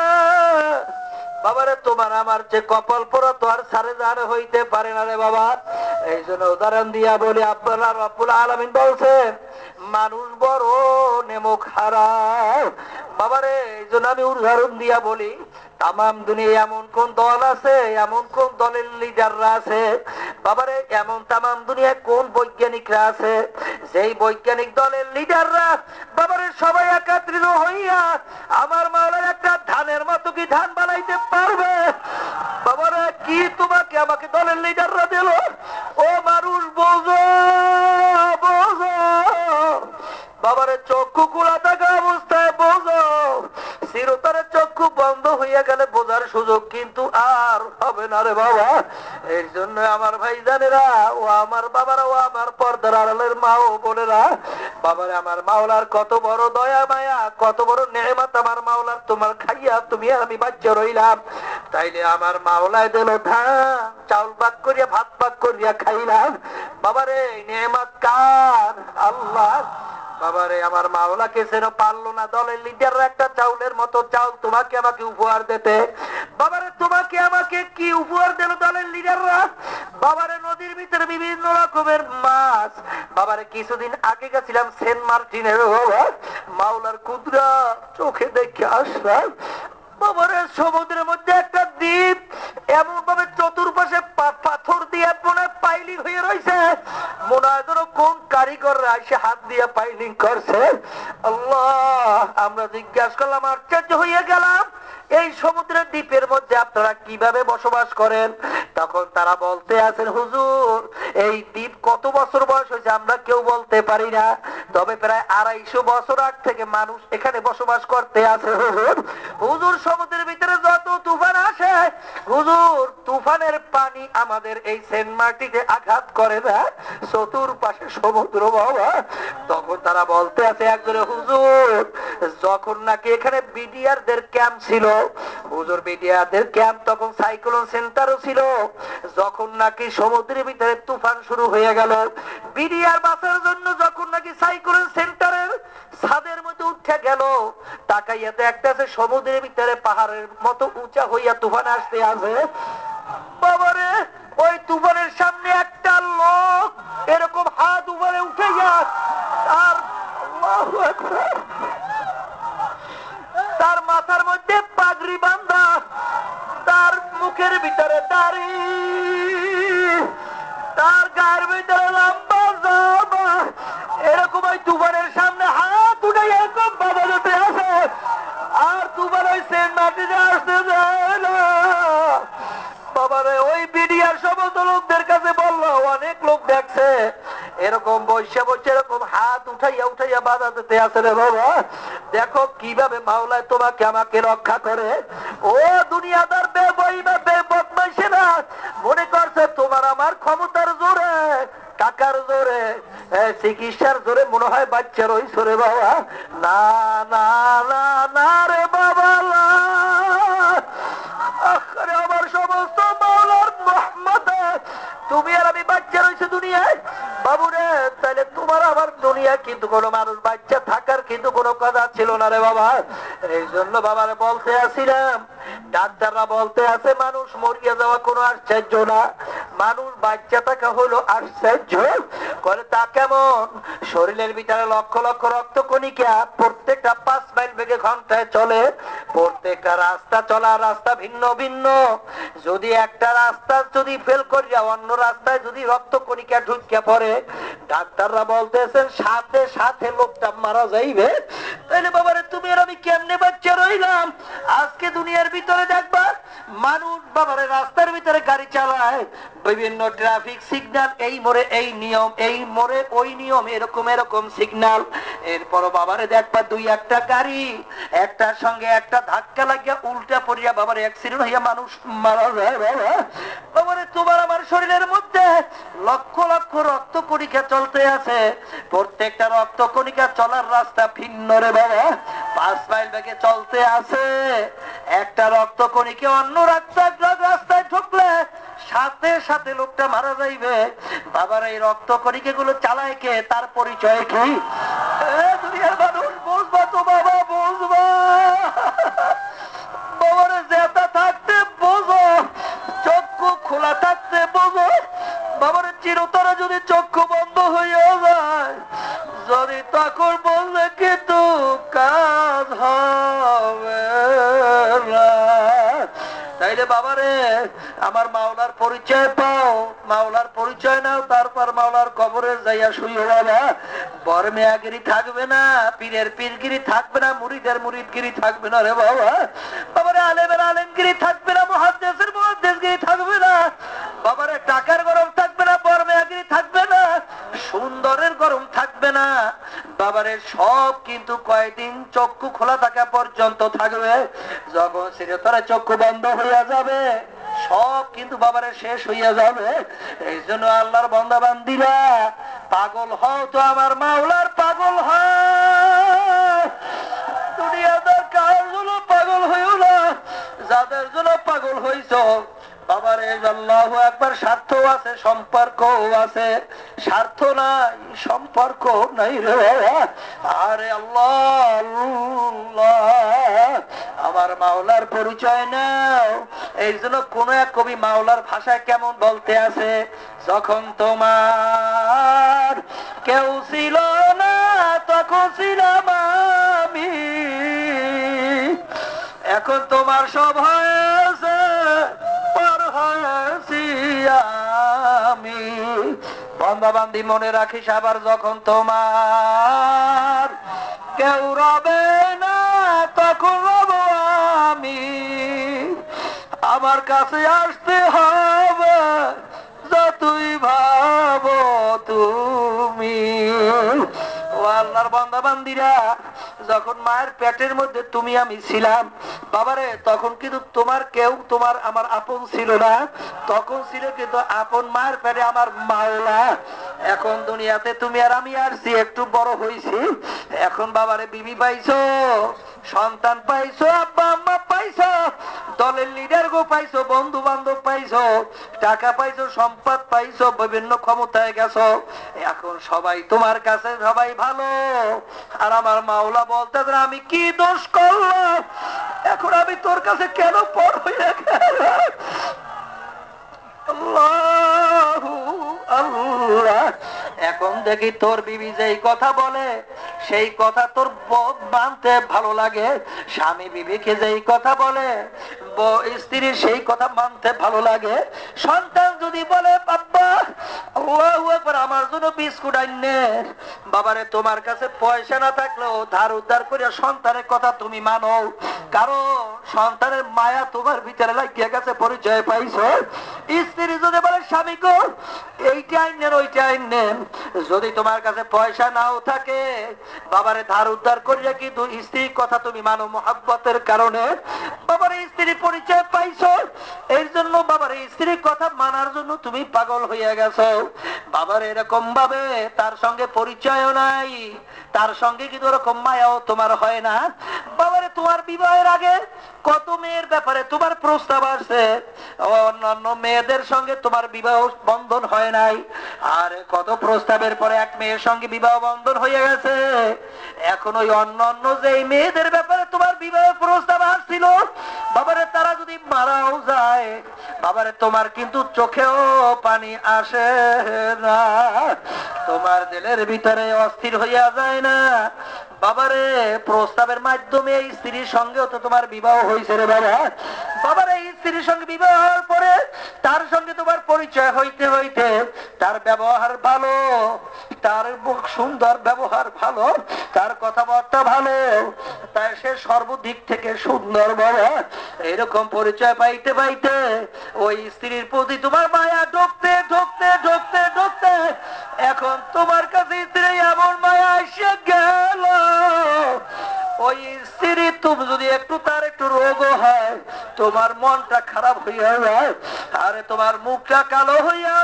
বাবারে তোমার আমার যে কপাল পরা তো আর সারে জার হইতে পারে না রে বাবা। এই জন্য উদাহরণ দিয়া বলি, আল্লাহ রাব্বুল আলামিন বলছেন মানুষ বড় নেমক হারায়। বাবারে এই জন্য আমি উদাহরণ দিয়া বলি, তামাম দুনিয়া এমন কোন দল আছে, এমন কোন দলের লিডাররা আছে বাবারে, এমন তামাম দুনিয়ায় কোন বৈজ্ঞানিকরা আছে যেই বৈজ্ঞানিক দলের লিডাররা বাবারে সবাই একত্রিত হইয়া আমার মাওলার একটা ধানের মতো কি ধান বানাইতে পারবে? বাবারে কি তোমাকে আমাকে দলের লিডাররা দিল? ও মানুষ বোঝো, বোঝো বাবারে, চক্ষু খোলা থাকা অবস্থায় বোঝো। চিরতরে চক্ষু বন্ধ হইয়া গেলে বোঝার সুযোগ কিন্তু আর হবে না রে বাবা। এই জন্য আমার ভাই জানেরা, ও আমার বাবারা, ও আমার পর্দার আড়ালের মা ও বোনেরা, বাবারে আমার মাওলার কত বড় দয়া মায়া, কত বড় নেয়ামত আমার মাওলার, তোমার খাইয়া তুমি আর আমি বাচ্চা রইলাম। তাইলে আমার মাওলায় দিল ধান চাউল পাক করিয়া ভাত পাক করিয়া খাইলাম। বাবারে নেয়ামত কার? আল্লাহ। বাবারে আমার মাওলাকে যেন পারলো না দলের লিডাররা একটা চাউলের মতো চাউল তোমাকে আমাকে উপহার দিতে। বাবারে তোমাকে আমাকে কি উপহার দিল দলের লিডাররা? বাবারে নদীর ভিতরে বিভিন্ন রকমের মাছ। বাবারে কিছুদিন আগে গেছিলাম সেন্ট মার্টিনের, মাওলার কুদরা চোখে দেখে আসলাম। বাবারে সমুদ্রের মধ্যে একটা দ্বীপ, এমন ভাবে চতুর্পাশে পাথর দিয়ে মনে পাইলিং হয়ে রয়েছে, মনে হয় যেন কোন কারিগররা এসে হাত দিয়ে পাইলিং করছে। আল্লাহ, আমরা জিজ্ঞাসা করলাম, আশ্চর্য হয়ে গেলাম, এই সমুদ্রের দ্বীপের মধ্যে আপনারা কিভাবে বসবাস করেন? তখন তারা বলতে আছেন, হুজুর এই দ্বীপ কত বছর বয়স হয়েছে আমরা কেউ বলতে পারি না, তবে প্রায় 250 বছর আগ থেকে মানুষ এখানে বসবাস করতে আছে। হুজুর, হুজুর সমুদ্রের ভিতরে যত তুফান আসে হুজুর, তুফানের পানি আমাদের এই সেন্ট মার্টিনে আঘাত করে না, চতুর্পাশে সমুদ্র বাবা। তখন তারা বলতে আছে একজনে, হুজুর যখন নাকি এখানে বিডিআরদের ক্যাম্প ছিল, হুজুর বিডিআরদের ক্যাম্প তখন সাইক্লোন সেন্টারও ছিল, যখন নাকি সমুদ্রের ভিতরে তুফান শুরু হয়ে গেল, বিডিআর বাঁচার জন্য যখন নাকি সাইক্লোন সেন্টারের ছাদের মধ্যে উঠে গেল, তাকাইয়া দেখতে আছে সমুদ্রের ভিতরে পাহাড়ের মতো উঁচা হইয়া তুফান আসতে আছে। বাবারে ওই তুফানের সামনে একটা লোক এরকম হাত উপরে উঠে যায়, আর আল্লাহু আকবার, তার মাথার মধ্যে পাগড়ি বাঁধা, তার মুখের ভিতরে দাড়ি, তার গায়ের ভিতরে লম্বা জামা, এরকম ওই তুফানের সামনে হাত উঠে এরকম বাধা যেতে আসে, আর তুফান ওই সেন্ট মার্টিনে আসতে যায় না। বাবারে ওই বিডিআর সমস্ত লোকদের কাছে বললো, অনেক লোক দেখছে এরকম বসে বসে এরকম হাত উঠাইয়া উঠাইয়া বাধা দিতে আছে রে বাবা। দেখো কিভাবে মাওলায় তোমাকে আমাকে রক্ষা করে। ও দুনিয়াদার বদমাইশেরা মনে করছে তোমার আমার ক্ষমতার জোরে, টাকার জোরে, চিকিৎসার জোরে মনে হয় বাচ্চা রইছে রে বাবা। না না না না রে বাবা, আমার সমস্ত মাওলার রহমতে তুমি আর আমি বাচ্চা রয়েছে দুনিয়ায় বাবুরে। তাহলে তোমার আমার দুনিয়া কিন্তু কোনো মানুষ বাচ্চা থাকার কিন্তু কোনো কথা ছিল না রে বাবা। এই জন্য বাবারে বলতে আসিলাম, ডাক্তাররা বলতে আছে মানুষ মরিয়া যাওয়া কোনো আশ্চর্য না, মানুষ বাচ্চা থাকা হলো আশ্চর্য। করে তা কেমন? শরীরের ভিতরে লক্ষ লক্ষ রক্ত কণিকা প্রত্যেকটা 5 মাইল বেগে ঘন্টায় চলে। প্রত্যেকটা রাস্তা চলার রাস্তা ভিন্ন ভিন্ন। যদি একটা রাস্তা যদি ফেল করিয়া অন্য রাস্তায় যদি রক্ত কণিকা ঢুকিয়া পড়ে, ডাক্তাররা বলতেছেন সাথে সাথে লোকটা মারা যাইবে। তাইলে বাবারে তুমি আর আমি কেমনে বাচ্চা রইলাম? আজকে দুনিয়ার ভিতরে দেখবা মানুষ বাবারে রাস্তার ভিতরে গাড়ি চালায়, বিভিন্ন ট্রাফিক সিগন্যাল, এই মোড়ে এই নিয়ম, এই মোড়ে ওই নিয়ম, এরকম এরকম সিগন্যাল। এরপর বাবারে দেখবা দুই একটা গাড়ি একটার সঙ্গে একটা ধাক্কা লাগিয়া উল্টা পড়িয়া বাবার অ্যাক্সিডেন্ট হইয়া মানুষ মারা যায়। বাবারে তোমার আমার শরীরের মধ্যে লক্ষ লক্ষ রক্ত কণিকা চলতে আছে, প্রত্যেকটা রক্ত কণিকা চলার রাস্তা ভিন্ন রে বাবা। 5 মাইল বেগে চলতে আছে, একটা রক্ত কণিকা অন্য রাস্তায় ঢুকলে সাথে সাথে লোকটা মারা যাইবে। বাবার এই রক্ত কণিকা গুলো চালায় কে? তার পরিচয় কি? দুনিয়ার মানুষ বুঝবা তো বাবা, বুঝবা বাবারে। জেতা থাকতে বোঝো, চক্ষু খোলা থাকতে বোঝো বাবারে। চিরতরে যদি চক্ষু বন্ধ হইয়া যায়, যদি তখন বললে কিন্তু কাজ হবে না। তাইলে বাবারে আমার মাওলার পরিচয় পাও, মাওলার পরিচয় নাও, তারপর মাওলার কবরে যাইয়া শুইও বাবা। বরমেয়াগিরি থাকবে না, পীরের পীরগিরি থাকবে না, মুরিদের মুরিদগিরি থাকবে না রে বাবা। বাবারে আলেমের আলেমগিরি থাকবে না, মুহাদ্দিসের মুহাদ্দিসগিরি থাকবে না বাবারে। টাকার গরম থাকবে না, বরমেয়াগিরি থাকবে না, সুন্দরের গরম থাকবে না বাবারে। সব কিন্তু কয়দিন চক্ষু খোলা থাকা পর্যন্ত থাকবে। যখন চিরতরে চক্ষু বন্ধ হইয়া যাবে সব কিন্তু বাবারে শেষ হইয়া যাবে। এই জন্য আল্লাহর বান্দা বান্দিরা পাগল হও তো আমার মাওলার পাগল হও। দুনিয়াদার কার জন্য পাগল হইও না, যাদের জন্য পাগল হইছ বাবারে আল্লাহু আকবার। স্বার্থ আছে, সম্পর্কও আছে। স্বার্থ নাই, সম্পর্ক নাই রে বাবা। আরে আল্লাহ আল্লাহ, আমার মাওলার পরিচয় নাও। এই জন্য কোন এক কবি মাওলার ভাষায় কেমন বলতে আছে, যখন তোমার কেউ ছিল না তখন ছিলাম আমি, এখন তোমার সব হয়েছে পর হয়েছি আমি। বান্দা বান্দি মনে রাখিস, আবার যখন তোমার কেউ রবে না তখন রব আমি। আমার কাছে আসতে হবে যতই ভাবো তুমি। ও আল্লাহর বান্দা বান্দিরা, যখন মায়ের পেটের মধ্যে তুমি আমি ছিলাম বাবারে, তখন কিন্তু তোমার কেউ তোমার আমার আপন ছিল না। তখন ছিল কিন্তু আপন মায়ের পেটে আমার মাওলা। এখন দুনিয়াতে তুমি আর আমি আসছি, একটু বড় হইছি, এখন বাবারে বিবি পাইছো, সন্তান পাইছো, আব্বা আম্মা পাইছো, দলের লিডার গো পাইছো, বন্ধু বান্ধব পাইছো, টাকা পাইছো, সম্পদ পাইছো, বিভিন্ন ক্ষমতায় গেছো। এখন সবাই তোমার কাছে সবাই ভালো। আর আমার মাওলা বলতে আমি কি দোষ করলাম, এখন আমি তোর কাছে কেন পর হইয়া গেলাম? আল্লাহু আল্লাহ। এখন দেখি তোর বিবি যেই কথা বলে সেই কথা তোর মানতে ভালো লাগে, স্বামী বিবিকে যেই কথা বলে স্ত্রীর সেই কথা মানতে ভালো লাগে। সন্তান যদি বলে আব্বা আল্লাহু আকবার, আমার জন্য বিস্কুট আইনে। বাবারে তোমার কাছে পয়সা না থাকলেও ধার উদ্ধার করে সন্তানের কথা তুমি মানো, কারণ সন্তানের মায়া তোমার ভিতরে লাগিয়ে গেছে, পরিচয় পাইছো। স্ত্রী যদি বলে স্বামী গো এইটা আইনেন ওইটা আইনেন, যদি তোমার কাছে পয়সা নাও থাকে বাবারে ধার উদ্ধার করিয়া কিন্তু স্ত্রীর কথা তুমি মানো মোহাব্বতের কারণে। বাবারে স্ত্রীর পরিচয় পাইছো, এর জন্য বাবারে স্ত্রীর কথা মানার জন্য তুমি পাগল হইয়া গেছো। বাবার এরকম ভাবে তার সঙ্গে পরিচয়ও নাই, তার সঙ্গে কিন্তু ওরকম মায়াও তোমার হয় না। বাবারে তোমার বিবাহের আগে কত মেয়ের ব্যাপারে তোমার প্রস্তাব আসছে, অন্যান্য মেয়েদের সঙ্গে তোমার বিবাহ বন্ধন হয় নাই, আর কত প্রস্তাবের পরে এক মেয়ের সঙ্গে বিবাহ বন্ধন হয়ে গেছে। এখন ওই অন্যান্য যে মেয়েদের ব্যাপারে তোমার বিবাহ প্রস্তাব আসছিল বাবারে, তারা যদি মারাও যায় বাবারে তোমার কিন্তু চোখেও পানি আসে না, তোমার দিলের ভিতরে অস্থির হইয়া যায় না। বাবারে প্রস্তাবের মাধ্যমে স্ত্রীর সঙ্গেও তো তোমার বিবাহ হয়েছে রে বাবা। বাবারে স্ত্রীর সঙ্গে বিবাহ হওয়ার পরে তার সঙ্গে তোমার পরিচয় হইতে হইতে তার ব্যবহার ভালো, তার সুন্দর ব্যবহার ভালো, তার কথাবার্তা ভালো, তাই সে সর্বদিক থেকে সুন্দর বাবা। এরকম পরিচয় পাইতে পাইতে ওই স্ত্রীর প্রতি তোমার মায়া ঢুকতে ঢুকতে ঢুকতে ঢুকতে এখন তোমার কাছে স্ত্রী এমন মায়া এসে গেল, ওই স্ত্রী তুমি যদি একটু তার একটু রোগও হয় তোমার মনটা খারাপ হইয়া যায়, আরে তোমার মুখটা কালো হইয়া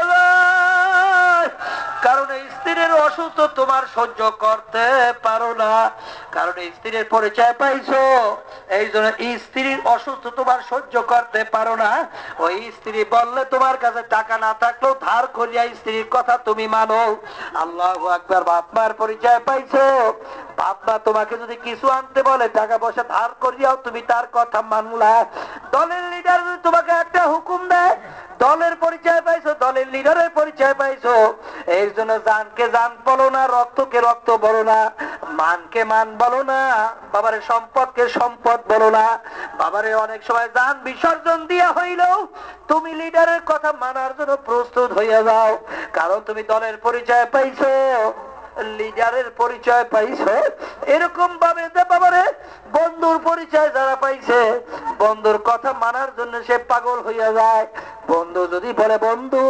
যায়, কারণ এই স্ত্রীর অসুস্থ তোমার সহ্য করতে পারো না, কারণ এই স্ত্রীর পরিচয় পাইছো, এই জন্য স্ত্রীর অসুস্থ তোমার সহ্য করতে পারো না। ওই স্ত্রী বললে তোমার কাছে টাকা না থাকলেও ধার করিয়া স্ত্রীর কথা তুমি মানো। আল্লাহু আকবার, বাপমার পরিচয় পাইছো, বাপমা তোমাকে যদি কিছু আনতে বলে টাকা পয়সা ধার করিয়াও তুমি তার কথা মানলা। দলের লিডার যদি তোমাকে একটা হুকুম দেয়, দলের পরিচয় পাইছো, দলের লিডারের পরিচয় পাইছো, এই জন্য জানকে জান বলো না, রক্তকে রক্ত বলো না, মানকে মান বলো না, বাবারে সম্পদকে সম্পদ বলো না। বাবারে অনেক সময় জান বিসর্জন দিয়া হইলেও তুমি লিডারের কথা মানার জন্য প্রস্তুত হইয়া যাও, কারণ তুমি দলের পরিচয় পাইছো, লিডারের পরিচয় পাইছে। এরকম ভাবে বাবারে বন্ধুর পরিচয় যারা পাইছে বন্ধুর কথা মানার জন্য সে পাগল হইয়া যায়। বন্ধু যদি বলে বন্ধু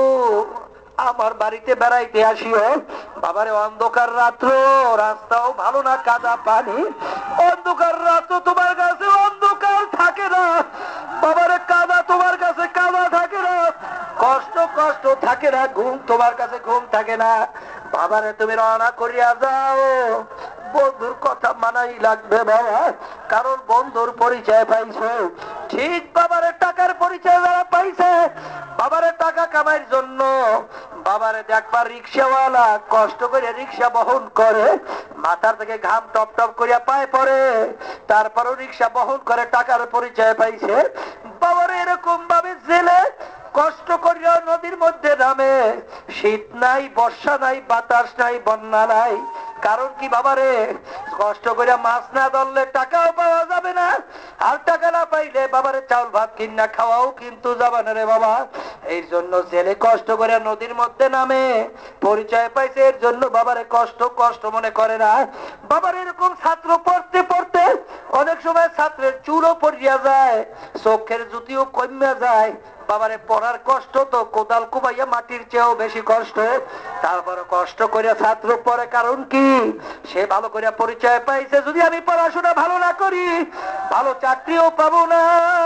আমার বাড়িতে বেড়াইতে আসিও, বাবারে অন্ধকার রাত্র, রাস্তাও ভালো না, কাদা পানি, অন্ধকার রাত্র তোমার কাছে অন্ধকার থাকে না, বাবারে কাদা তোমার কাছে কাদা থাকে না, কষ্ট কষ্ট থাকে না, ঘুম তোমার কাছে ঘুম থাকে না, বাবারে তুমি রওনা করিয়া যাও, বন্ধুর কথা মানাই লাগবে বাবা, কারণ বন্ধুর পরিচয় পাইছে। ঠিক বাবারে টাকার পরিচয় যারা পাইছে, বাবারে টাকা কামাইয়ের জন্য বাবারে দেখবার রিক্সাওয়ালা কষ্ট করে রিক্সা বহন করে, মাথার থেকে ঘাম টপ টপ করিয়া পায়ে পড়ে, তারপরও রিক্সা বহন করে টাকার পরিচয় পাইছে। বাবারে এরকম ভাবে জেলে কষ্ট করিয়া নদীর মধ্যে নামে, শীত নাই, বর্ষা নাই, বাতাস নাই, বন্যা নাই, কারণ কি বাবারে কষ্ট করে মাছ না ধরলে টাকাও পাওয়া যাবে না, আর টাকা না পাইলে বাবারে চাউল ভাত কিনা খাওয়াও কিন্তু যাবে না রে বাবা। এই জন্য জেলে কষ্ট করে নদীর মধ্যে নামে, পরিচয় পাইছে, এর জন্য বাবারে কষ্ট কষ্ট মনে করে না। বাবার এরকম ছাত্র পড়তে পড়তে অনেক সময় ছাত্রের চুলও পড়িয়া যায়, চোখের জুতিও কমিয়া যায়, বাবারে পড়ার কষ্ট তো কোদাল কুবাইয়া মাটির চেয়েও বেশি কষ্ট, তারপরে কষ্ট করে ছাত্র পড়ে, কারণ কি সে ভালো করে পরিচয় পাইছে যদি আমি পড়াশোনা ভালো না করি ভালো চাকরিও পাবো না,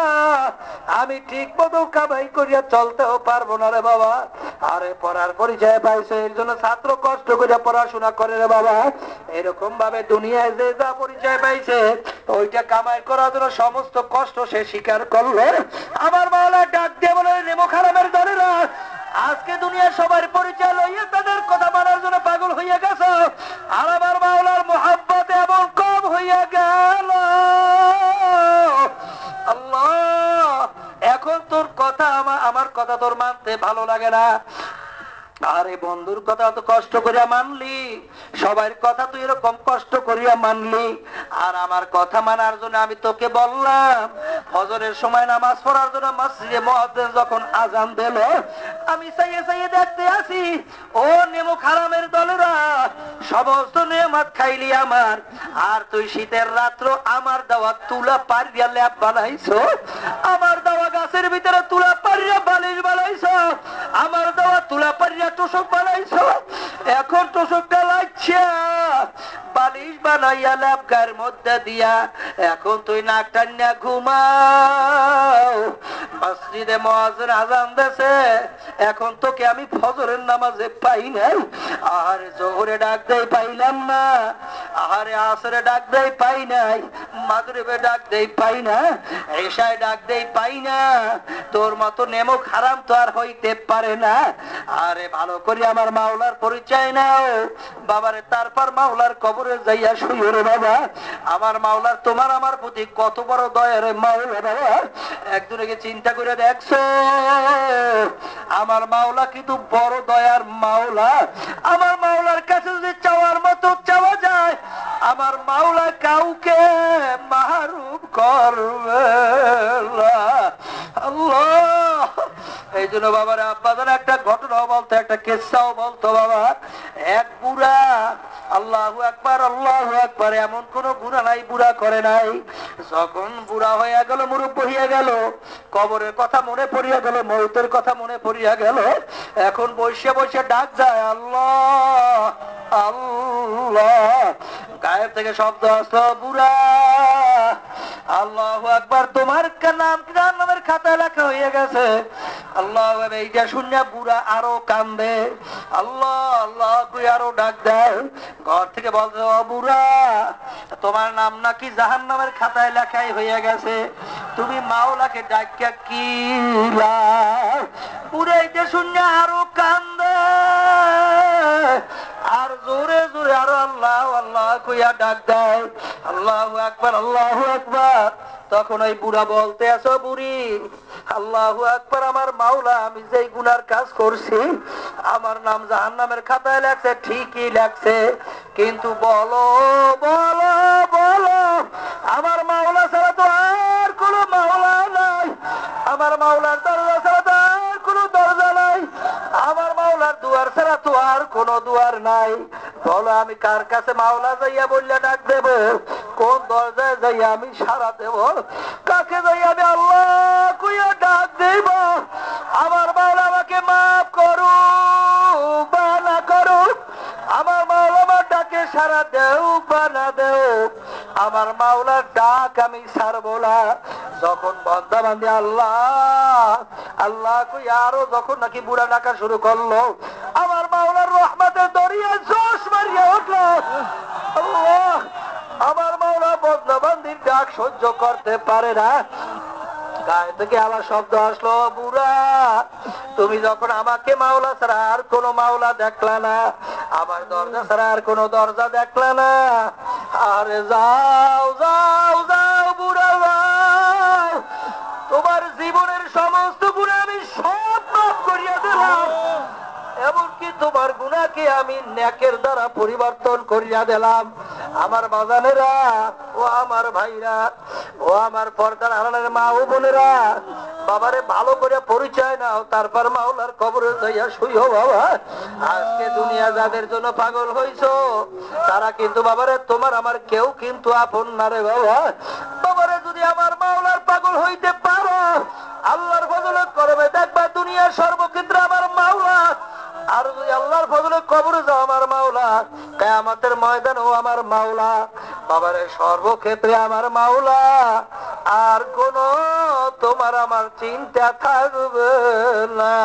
আমি ঠিক মতো কামাই করিয়া চলতেও পারবো না রে বাবা। আরে পড়ার পরিচয় পাইছে, এর জন্য ছাত্র কষ্ট করে পড়াশোনা করে রে বাবা। এরকম ভাবে দুনিয়ায় যে যা পরিচয় পাইছে ওইটা কামাই করার জন্য সমস্ত কষ্ট সে স্বীকার করলো। আমার মাওলা ডাক দিয়ে বলে নেমো খারাপের দলেরা, আজকে দুনিয়ার সবার পরিচয় লইয়া তাদের কথা মানার জন্য পাগল হইয়া গেছে, আর আমার মাওলার মোহাব্বত এমন কম হইয়া গেল। আল্লাহ, এখন তোর কথা আমার কথা তোর মানতে ভালো লাগে না, আরে বন্ধুর কথা তো কষ্ট করে মানলি, সবার কথা তুই এরকম কষ্ট করিয়া মানলি, আর আমার কথা মানার জন্য আমি তোকে বললাম ফজরের সময় নামাজ পড়ার জন্য মসজিদে মুয়াজ্জিন যখন আজান দিল, আমি চাইয়ে চাইয়ে দেখতে আসি ও নেমুক হারামের দলেরা সমস্ত নেয়ামত খাইলি আমার, আর তুই শীতের রাত্র আমার দেওয়া তুলা পারিয়া ল্যাপ বানাইছো, আমার দেওয়া গাছের ভিতরে তুলা পারিয়া বালিশ বানাইছো, আমার দেওয়া তুলা পারিয়া তোষক বানাইছো, এখন তোষকটা লাগছে বালিশ বানাইয়া ল্যাপ গায়ের মধ্যে দিয়া এখন তুই নাক টানিয়া ঘুমাও। মসজিদে মুয়াজ্জিন আযান দিয়েছে, এখন তোকে আমি ফজরের নামাজে পাই নাই, আর জোহরে ডাক দেই পাইলাম না, আহারে আসরে ডাক দেই পাই নাই, মাগরিবে ডাক দেই পাই না, ঈশায় ডাক দেই পাই না, তোর মতো নেমক হারাম তো আর হইতে পারে না। আরে ভালো করে আমার মাওলার পরিচয় নাও বাবারে, তারপর মাওলার কবরে যাইয়া শুইও রে বাবা। আমার মাওলার তোমার আমার প্রতি কত বড় দয়া রে মাওলা বাবা, একজনকে চিন্তা করে দেখছো আমার মাওলা কিন্তু বড় দয়ার মাওলা। আমার মাওলার কাছে যদি চাওয়ার মতো চাওয়া যায়, আমার মাওলা কাউকে মাহরুম করবে না। আল্লাহ, এই জন্য বাবার আব্বাদের একটা ঘটনাও বলতো, একটা কিস্সাও বলতো বাবা। এক বুড়া, আল্লাহু আকবার আল্লাহু আকবার, এমন কোন গুনাহ নাই বুড়া করে নাই, যখন বুড়া হয়ে গেল, মুরব্বি হয়ে গেল, কবরের কথা মনে পড়িয়া গেল, মৌতের কথা মনে পড়িয়া গেল, এখন বসে বসে ডাক যায় আল্লাহ আল্লাহ, গায়ের থেকে শব্দ আসলো বুড়া আল্লাহু আকবার, তোমার নাম জাহান্নামের খাতায় লেখা হয়ে গেছে। আল্লাহ, এইটা শুনে বুড়া আরো কান্দে, আল্লাহ আল্লাহ কই আরো ডাক দেয়, ঘর থেকে বলছে ও বুড়া, তোমার নাম নাকি জাহান্নামের খাতায় লেখাই হয়ে গেছে, তুমি মাওলাকে ডাকিয়া কি লাভ? বুড়া এইটা শুনে আরো কান্দে, আর জোরে জোরে আরো আল্লাহ আল্লাহ কইয়া ডাক দেয়, আল্লাহু আকবার আল্লাহু আকবার। তখন ওই বুড়া বলতে আছো বুড়ি, আল্লাহু আকবার, আমার মাওলা আমি যেই গুনার কাজ করছি আমার নাম জাহান্নামের খাতায় লেখছে, ঠিকই লেখছে, কিন্তু বলো বলো বলো আমার মাওলা ছাড়া তো আর কোনো মাওলা নাই, আমার মাওলার দরজা ছাড়া তো আর কোনো দরজা নাই, আমার মাওলার দুয়ার ছাড়া তো আর কোনো দুয়ার নাই, বলো আমি কার কাছে মাওলা যাইয়া বললে ডাক দেব, কোন দরজায় যাইয়া আমি সারা দেব, কাকে যাইয়া আমি আল্লাহ কইয়া ডাক দেব, আমার মাওলা আমাকে মাফ করু বা না করু, আমার মাওলা আমার ডাকে সারা দেও বা না দেও, আমার মাওলার ডাক আমি ছাড়বো না। যখন বান্দা বান্দি আল্লাহ আল্লাহ কই আরো যখন নাকি বুড়া ডাকা শুরু করলো, আমার মাওলার রহমতের দরিয়া জোশ মারিয়া উঠলো। আল্লাহ, আমার মাওলা বান্দা বান্দির ডাক সহ্য করতে পারে না, গায়ে থেকে আবার শব্দ আসলো, বুড়া তুমি যখন আমাকে মাওলা ছাড়া আর কোন মাওলা দেখলা না, আমার দরজা ছাড়া আর কোন দরজা দেখলা না, আরে যাও যাও যাও বুড়া যাও, তোমার জীবনের সমস্ত গুনাহ আমি সব মাফ করিয়া দিলাম, এমনকি তোমার গুনাহকে আমি নেকের দ্বারা পরিবর্তন করিয়া দিলাম। আমার বাজানেরা ও আমার ভাইরা ও আমার পর্দার আড়ালের মা ও বোনেরা, বাবারে ভালো করে পরিচয় নাও, তারপর মাওলার কবরে যাইয়া শুইও বাবা। আজকে দুনিয়া যাদের জন্য পাগল হইছো তারা কিন্তু বাবারে তোমার আমার কেউ কিন্তু আপন না রে বাবা। বাবারে যদি আমার মাওলার পাগল হইতে পারো, আল্লাহর ফজলে করবে দেখবা দুনিয়ার সর্বক্ষেত্রে আমার মাওলা, আর যদি আল্লাহর ফজলে কবরে যাও আমার মাওলা, কিয়ামতের ময়দান ও আমার মাওলা, বাবারে সর্বক্ষেত্রে আমার মাওলা, আর কোন তোমার আমার চিন্তা থাকবে না।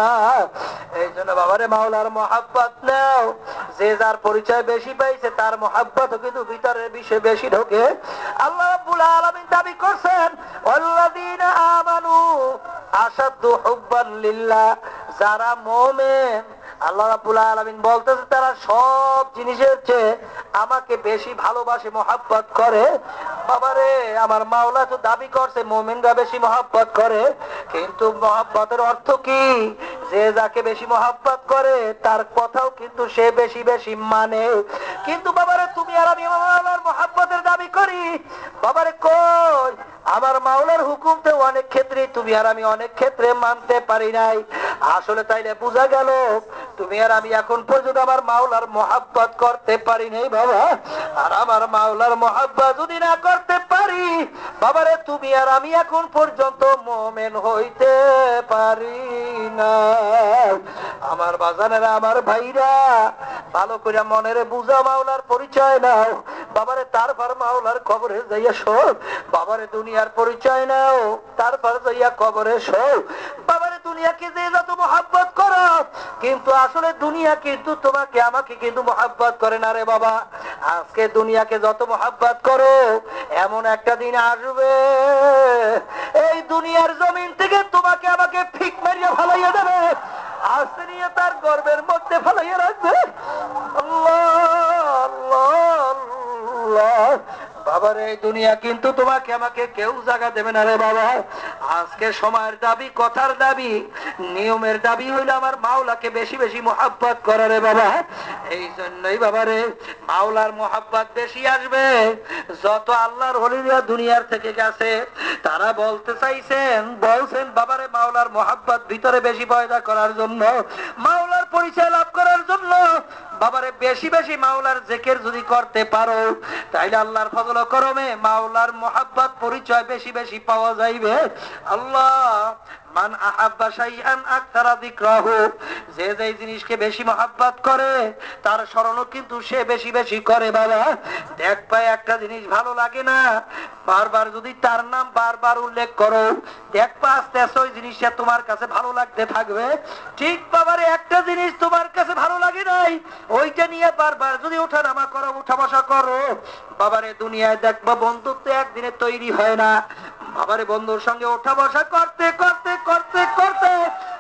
এই জন্য বাবারে মাওলার মহাব্বত নাও, যে যার পরিচয় বেশি পাইছে তার মহাব্বত কিন্তু ভিতরে বেশি ঢোকে। আল্লাহ রাব্বুল আলামিন দাবি করছেন ওয়াল্লাযীনা আমানু আশাদ্দু হুব্বান লিল্লাহ, যারা মুমিন আল্লাহ রাব্বুল আলামিন বলতেছে তারা সব জিনিসের চেয়ে আমাকে বেশি ভালোবাসে, মহাব্বত করে। বাবারে আমার মাওলা তো দাবি করছে মুমিনরা বেশি মহাব্বত করে, কিন্তু মহাব্বতের অর্থ কি? যে যাকে বেশি মহাব্বত করে তার কথাও কিন্তু সে বেশি বেশি মানে। কিন্তু বাবারে তুমি আর আমি আমার মাওলার মহাব্বতের দাবি করি, বাবারে কই আমার মাওলার হুকুম তো অনেক ক্ষেত্রে তুমি আর আমি অনেক ক্ষেত্রে মানতে পারি নাই। আসলে তাইলে বোঝা গেল তুমি আর আমি এখন পর্যন্ত আমার মাওলার মহাব্বত করতে পারি নাই বাবা। আর আমার মাওলার মহাব্বত যদি না করতে পারি বাবারে, তুমি আর আমি এখন পর্যন্ত মুমিন হইতে পারি না। আমার বাজানেরা, আমার ভাইরা, ভালো করে মনের বুঝা মাওলার পরিচয় নাও বাবারে, তারপর মাওলার কবরে যাইয়া শো বাবারে। দুনিয়ার পরিচয় নাও, তারপর যাইয়া কবরে শো বাবারে। দুনিয়াকে যে যত মহাব্বত করো, কিন্তু আসলে দুনিয়া কিন্তু তোমাকে আমাকে কিন্তু মহাব্বত করে না রে বাবা। আজকে দুনিয়াকে যত মহাব্বত করো, এমন একটা দিন আসবে এই দুনিয়ার জমিন থেকে তোমাকে আমাকে ফিক মারিয়া ফালাইয়া দেবে, আস্তে নিয়ে তার গর্বের মধ্যে ফালাইয়া রাখবে। আল্লাহ আল্লাহ আল্লাহ। বাবারে, এই দুনিয়া কিন্তু তোমাকে আমাকে কেউ জায়গা দেবে না রে বাবা। আজকে সময়ের দাবি, কথার দাবি, নিয়মের দাবি হইলো আমার মাওলাকে বেশি বেশি মহাব্বত করা রে বাবা। এই জন্যই বাবারে মাওলার মহাব্বত বেশি আসবে। যত আল্লাহর ওলিরা দুনিয়ার থেকে গেছে তারা বলছেন বাবারে মাওলার মহাব্বত ভিতরে বেশি পয়দা করার জন্য, মাওলার পরিচয় লাভ করার জন্য বাবারে বেশি বেশি মাওলার জিকির যদি করতে পারো তাইলে আল্লাহর ফজল ও করমে মাওলার মহাব্বত পরিচয় বেশি বেশি পাওয়া যাইবে। আল্লাহ মান আহাব্বা শাইআন আকতারা যিকরাহু, যে যেই জিনিসকে বেশি মহাব্বত করে তার স্মরণও কিন্তু সে বেশি বেশি করে বাবা। দেখ পায় একটা জিনিস ভালো লাগে না, বারবার যদি তার নাম বারবার উল্লেখ করো, দেখবা আস্তে আস্তে ওই জিনিসটা তোমার কাছে ভালো লাগতে থাকবে। ঠিক বাবারে, একটা জিনিস তোমার কাছে ভালো লাগে নাই, ওইটা নিয়ে বারবার যদি ওঠা নামা করো, উঠা বসা করো বাবারে, দুনিয়ায় দেখবা বন্ধুত্ব একদিনে তৈরি হয় না বাবারে। বন্ধুর সঙ্গে ওঠা বসা করতে করতে করতে করতে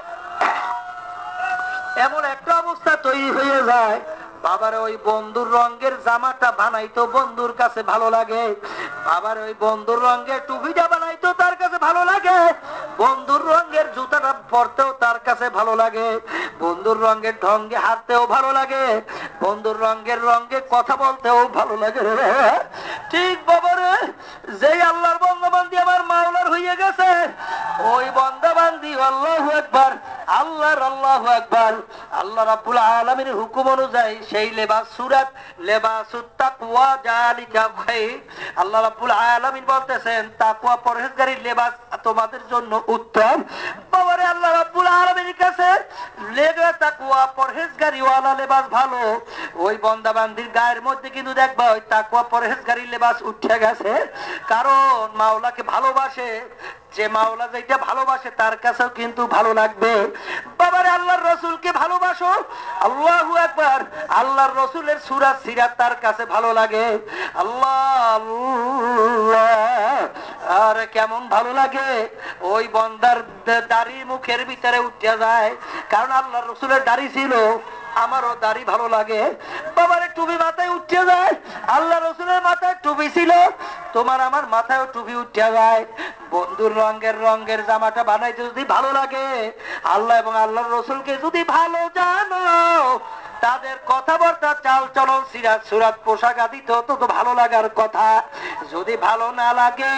এমন একটা অবস্থা তৈরি হয়ে যায় বাবার ওই বন্ধুর রঙের জামাটা বানাইতো বন্ধুর কাছে ভালো লাগে, বাবার ওই বন্ধুর রঙের টুপিটা বানাইতো তার কাছে ভালো লাগে, বন্ধুর রঙের জুতাটা পরতেও তার কাছে ভালো লাগে, বন্ধুর রঙের ঢঙ্গে হাঁটতেও ভালো লাগে, বন্ধুর রঙে কথা বলতেও ভালো লাগে। ঠিক বাবারে, যেই আল্লাহর বন্ধবান্দি আমার মাওলার হইয়া গেছে, ওই বন্ধবান্দি আল্লাহু আকবার, আল্লাহর আল্লাহু আকবার, আল্লাহ রাব্বুল আলামিনের হুকুম অনুযায়ী সেই লেবাস সুরাত লেবাসুত তাকওয়া জালিকা খায়র। আল্লাহ রাব্বুল আলামিন বলতেছেন তাকওয়া পরহেজগারির লেবাস তোমাদের জন্য উত্তম। বাবারে, আল্লাহ রাব্বুল আলামিনের কাছে লেবাস তাকওয়া পরহেজগারি ওয়ালা লেবাস ভালো। ওই বান্দা বান্দির গায়ের মধ্যে কিন্তু দেখবা ওই তাকওয়া পরহেজগারি লেবাস উঠে গেছে, কারণ মাওলাকে ভালোবাসে। যে মাওলা যেটা ভালোবাসে তার কাছেও কিন্তু ভালো লাগবে। বাবারে, আল্লাহর রসুলকে ভালোবাসো, আল্লাহু আকবার, আল্লাহর রসুলের সূরা সিরাত তার কাছে ভালো লাগে। আল্লাহ আল্লাহ, আর কেমন ভালো লাগে ওই বন্দার দাড়ি মুখের ভিতরে উঠে যায়, কারণ আল্লাহর রসুলের দাড়ি ছিল, আমারও দাড়ি ভালো লাগে। বাবারে, টুপি মাথায় উঠে যায়, আল্লাহ রসুলের মাথায় টুপি ছিল, তোমার আমার মাথায় টুপি উঠে যায়। বন্ধুর রঙের জামাটা বানাইতে যদি ভালো লাগে, আল্লাহ এবং আল্লাহর রসুলকে যদি ভালো জানো, তাদের কথাবার্তা চাল চলন সিরাত সুরাত পোশাক আদি তো ভালো লাগার কথা। যদি ভালো না লাগে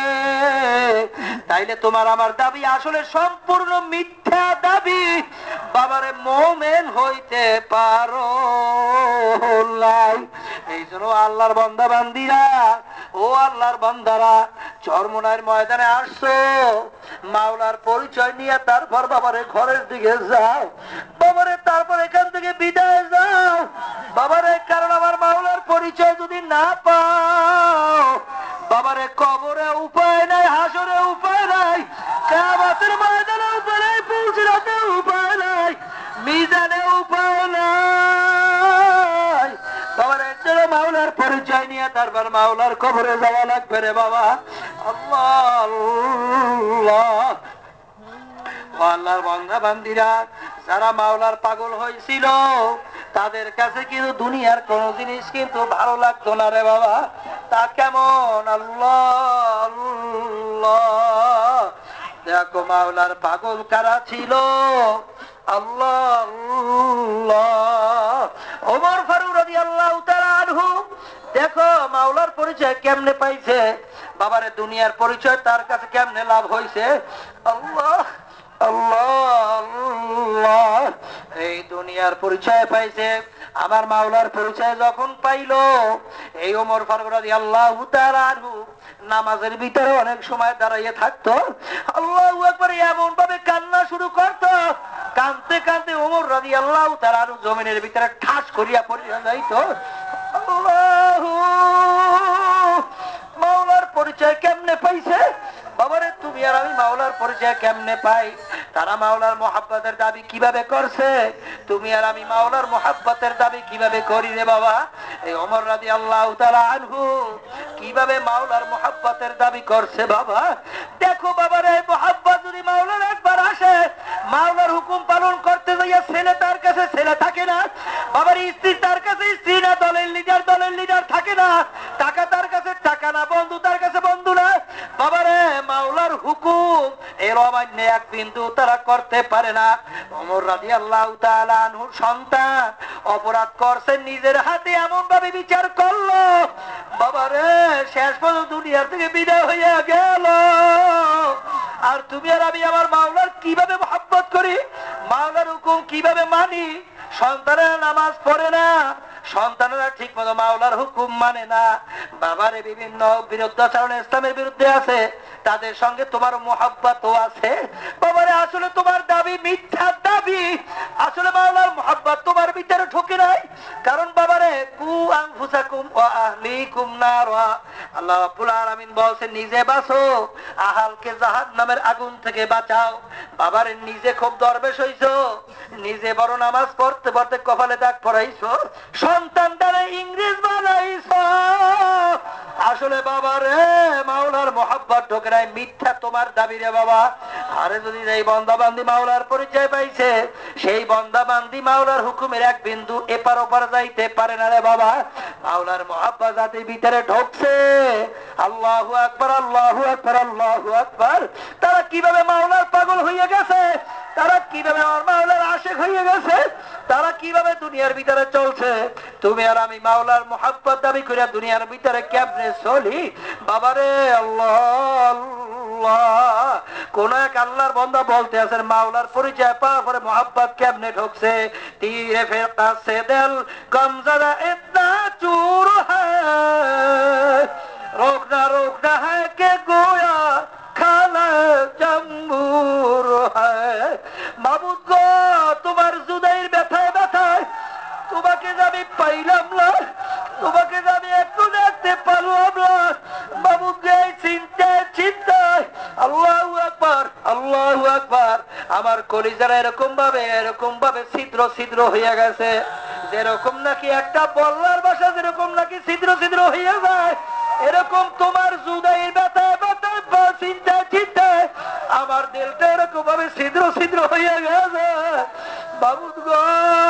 তাইলে তোমার আমার দাবি আসলে সম্পূর্ণ মিথ্যা দাবি। বাবারে, মুমিন হইতে পারো নাই। এই জন্য আল্লাহর বান্দা বান্দিরা, ও আল্লাহর বান্দারা, চরমোনাইয়ের ময়দানে আসছো, মাওলার পরিচয় নিয়ে তারপর বাবারে ঘরের দিকে যাও বাবারে, তারপর এখান থেকে বিদায় যাও বাবারে। কারণ আমার মাওলার পরিচয় যদি না পাও বাবারে, কবরে উপায় নাই, হাসরে উপায় নাই, কিয়ামতের ময়দানে উপায় নাই, পুলসিরাতে উপায় নাই, মিজানে উপায় নাই বাবারে। চলো মাওলার পরিচয় নিয়ে তারপর মাওলার কবরে যাওয়া লাগবে রে বাবা। আল্লাহ আল্লাহ। আল্লাহর বান্দা বান্দিরা, যারা মাওলার পাগল হয়েছিল তাদের কাছে কিন্তু দুনিয়ার কোন জিনিস কিন্তু ভালো লাগতো না রে বাবা। তা কেমন? আল্লাহ আল্লাহ। দেখো মাওলার পাগল কারা ছিল, আল্লাহ আল্লাহ। ওমর ফারুক রাদিয়াল্লাহু তাআলা আনহু দেখো মাওলার পরিচয় কেমনে পাইছে, বাবারে দুনিয়ার পরিচয় তার কাছে কেমনে লাভ হইছে। আল্লাহ আল্লাহ আল্লাহ। এই দুনিয়ার পরিচয় পাইছে, আমার মাওলার পরিচয় যখন পাইলো, এই ওমর ফারুক রাদিয়াল্লাহু তাআলা আনহু নামাজের ভিতরে অনেক সময় দাঁড়াইয়ে থাকতো, আল্লাহু আকবার এমন ভাবে কান্না শুরু করতো, কাঁদতে কাঁদতে ওমর রাদিয়াল্লাহু তাআলা আনহু জমিনের ভিতরে ঠাস করিয়া পড়িয়া যাইতো। আল্লাহু, মাওলার পরিচয় কেমনে পাইছে, বাবারে তুমি আর আমি মাওলার পরিচয় কেমনে পাই, তারা মাওলার মোহাব্বতের দাবি কিভাবে করছে, তুমি আর আমি মাওলার মোহাব্বতের দাবি কিভাবে করি রে বাবা। এই ওমর রাদিয়াল্লাহু তাআলা আনহু কিভাবে মাওলার মোহাব্বতের দাবি করছে বাবা। দেখো বাবারে, মোহাব্বত যদি মাওলার একবার আসে, মাওলার হুকুম পালন করতে যাইয়া ছেলে তার কাছে ছেলে থাকে না, বাবার স্ত্রী তার কাছে স্ত্রী না, দলের লিডার থাকে না, টাকা তার কাছে টাকা না, বন্ধু তার কাছে বন্ধু না, বাবারে মাওলার হুকুম এর অমান্য এক বিন্দু তারা করতে পারে না। ওমর রাদিয়াল্লাহু তাআলা আনহুর সন্তান অপরাধ করছে, নিজের হাতে এমন ভাবে বিচার করলো, বাবারে শেষ পর্যন্ত দুনিয়ার থেকে বিদায় হইয়া গেল। আর তুমি আর আমি আমার মাওলার কিভাবে মহব্বত করি, মাওলার হুকুম কিভাবে মানি। সন্তানেরা নামাজ পড়ে না, সন্তানেরা ঠিক মতো মাওলার হুকুম মানে না, বাবারে বিভিন্ন বিরুদ্ধাচরণ ইসলামের বিরুদ্ধে আছে, তাদের সঙ্গে তোমার মহব্বত আছে, বাবারে আসলে তোমার দাবি মিথ্যা দাবি, আসলে মাওলার মহব্বত তোমার ভিতরে ঢুকে নাই। কারণ বাবারে কু আনফুসাকুম ওয়া আহলিকুম নারা, আল্লাহ রাব্বুল আলামিন বলছেন নিজে বাঁচো, আহালকে জাহান্নামের আগুন থেকে বাঁচাও। বাবারে নিজে খুব দরবেশ হইছো, নিজে বড় নামাজ পড়তে পড়তে কপালে দাগ পড়াইছো, সন্তানটারে ইংরেজ বানাইছো, আসলে বাবারে মাওলার মহব্বত ঢোকে নাই, মিথ্যা তোমার দাবি রে বাবা। আরে যদি এই বন্দাবান্দি মাওলার পরিচয় পাইছে, সেই বন্দাবান্দি মাওলার হুকুমের এক বিন্দু এপার ওপার যাইতে পারে না রে বাবা। মাওলার মহব্বত জাতির ভিতরে ঢুকছে, আল্লাহু আকবার আল্লাহু আকবার আল্লাহু আকবার। তারা কিভাবে মাওলার পাগল হইয়া গেছে, তারা কিভাবে আমার মাওলার আশিক হইয়া গেছে, তারা কিভাবে দুনিয়ার ভিতরে চলছে। তুমি আর আমি মাওলার মহব্বত দাবি করে দুনিয়ার ভিতরে কেমনে চলি, বাবারে আল্লাহ আল্লাহ। কোন এক আল্লাহর বান্দা বলতে আছেন মাওলার পরিচয় পাওয়ার পরে মহব্বত কেমনে ঢুকছে। তীরে ফেরকা সে দিল গমজদা ইতনা চুর হ্যায়, रोकना है कि गोया खाना जम्बूर है। মাবুদ গো, তোমার জুদাইর ব্যথায় ব্যথায় তোমাকে যে আমি পাইলাম না, তোমাকে যে আমি একটু দেখতে পারলাম না, মাবুদ গো এই চিন্তায় চিন্তায় আল্লাহু আকবার আল্লাহু আকবার, আমার কলিজারা এরকম ভাবে ছিদ্র ছিদ্র হইয়া গেছে, যেরকম নাকি একটা বল্লার বাসা যেরকম নাকি ছিদ্র ছিদ্র হইয়া যায়, এরকম তোমার জুদাইর ব্যথায় ব্যথায় বা চিন্তায় চিন্তায় আমার দিলটা এরকম ভাবে ছিদ্র ছিদ্র হইয়া গেছে। মাবুদ গো,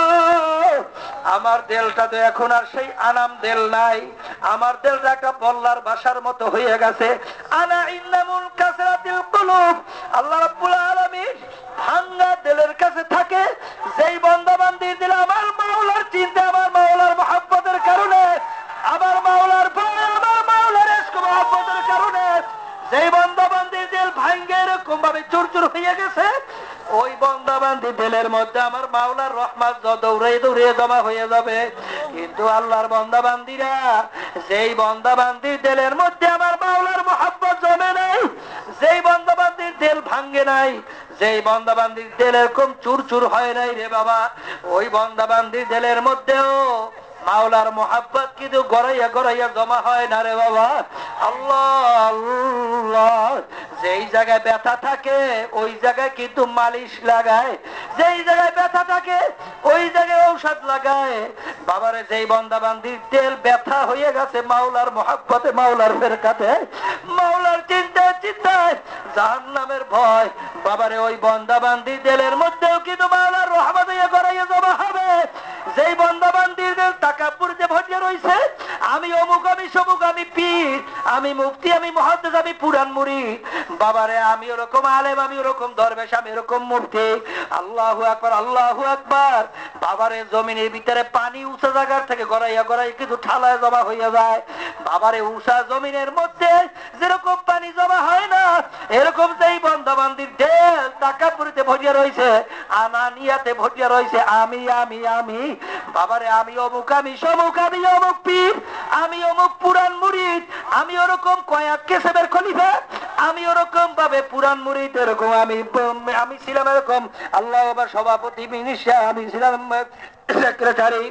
আমার দিলটা তো এখন আর সেই আনাম দিল নাই, আমার দিলটা একটা বল্লার বাসার মতো হয়ে গেছে। আনা ইন্নামুল কাসরাতিল কুলুব, আল্লাহ রাব্বুল আলামিন ভাঙ্গা দিলের কাছে থাকে। যেই বান্দা বান্দির দিল আমার মাওলার চিন্তা, আমার মাওলার মহব্বতের কারণে, আমার মাওলার ভয়, আমার মাওলার ইশক মহব্বতের কারণে যেই বান্দা বান্দির দিল ভাঙ্গে এরকম ভাবে চুরচুর হয়ে গেছে, ওই বান্দা বান্দি দিলের মধ্যে আমার মাওলার রহমত দৌড়ে দৌড়ে জমা হয়ে যাবে। কিন্তু আল্লাহর বান্দা বান্দিরা, যেই বান্দা বান্দির দিলের মধ্যে আমার মাওলার মহব্বত জমে নাই, যেই বান্দা বান্দির দিল ভাঙ্গে নাই, যেই বান্দা বান্দির দিল এরকম চুরচুর হয় নাই রে বাবা, ওই বান্দা বান্দির দিলের মধ্যেও মাওলার মোহাব্বত কিন্তু গড়াইয়া গড়াইয়া জমা হয় না রে বাবা। আল্লাহ আল্লাহ। যেই জায়গায় ব্যথা থাকে ওই জায়গায় কিন্তু মালিশ লাগায়, যেই জায়গায় ব্যথা থাকে ওই জায়গায় ঔষধ লাগায়। বাবারে যেই বান্দা বান্দির তেল ব্যথা হয়ে গেছে মাওলার মোহাব্বতে, মাওলার ফেরকাতে, মাওলার চিন্তায় চিন্তায় জাহান্নামের ভয়, বাবারে ওই বান্দা বান্দির দিলের মধ্যেও কিন্তু মাওলার রহমত গড়াইয়া জমা হবে। যেই বান্দা বান্দির দিল তাকাব্বুর যে ভরিয়ে রইছে, আমি অমুক, আমি সমুক, আমি পীর, আমি মুফতি, আমি মুহাদ্দিস, আমি পুরান মুরিদ। বাবারে আমি ওরকম আলেম, আমি ওরকম দরবেশ, আমি ওরকম মুফতি। আল্লাহু আকবার, আল্লাহু আকবার। বাবারে জমিনের ভিতরে পানি উঁচা জায়গার থেকে গড়াইয়া গড়াই কিন্তু ঠালায় জমা হইয়া যায়। বাবারে উষা জমিনের মধ্যে যেরকম পানি জমা হয় না, এরকম যেই বন্দাবান্দির ঢেল তাকাব্বুরিতে ভরিয়া রয়েছে, আনানিয়াতে ভরিয়া রয়েছে। আমি আমি আমি বাবারে আমি অমুক, আমি সমুক, আমি অমুক পীর, আমি অমুক পুরান মুরিদ, আমি ওরকম কয়েক কেসেবের খলিফা, আমি ওরকম ভাবে পুরান মুরিদ, এরকম আমি ছিলাম এরকম আল্লাহ সভাপতি মিনিস্টার, আমি ছিলাম সেক্রেটারি।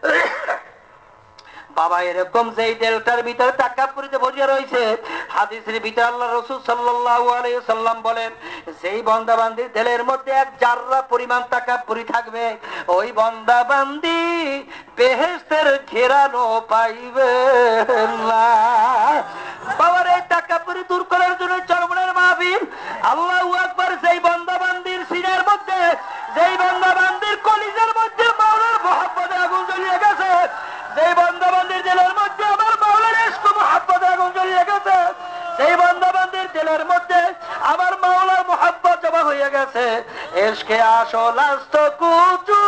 বাবা এরকম যেই দেলটার ভিতরে তাকাব্বুরিতে ভরিয়া রয়েছে, হাদিসের ভিতরে আল্লাহ রাসূল সাল্লাল্লাহু আলাইহি সাল্লাম বলেন, যেই বান্দা বান্দির দিলের মধ্যে এক জাররা পরিমাণ তাকাব্বুরি থাকবে, ওই বান্দা বান্দি বেহেশতের ঘেরানো পাইবে না। বাবার এই তাকাব্বুরি দূর করার জন্য চরমনের মাহফিল। আল্লাহু আকবার। যেই বান্দা বান্দির সিনার মধ্যে, যেই বান্দা বান্দির কলিজার মধ্যে মাওলার মহব্বতে আগুন জ্বলিয়ে গেছে, যেই বান্দাবান্দির দিলের মধ্যে আমার মাওলার ইশক মুহাব্বত আগুন জ্বলিয়ে গেছে, সেই বান্দাবান্দির দিলের মধ্যে আমার মাওলার মুহাব্বত জমা হয়ে গেছে, ইশকে আসল আস্ত কুচু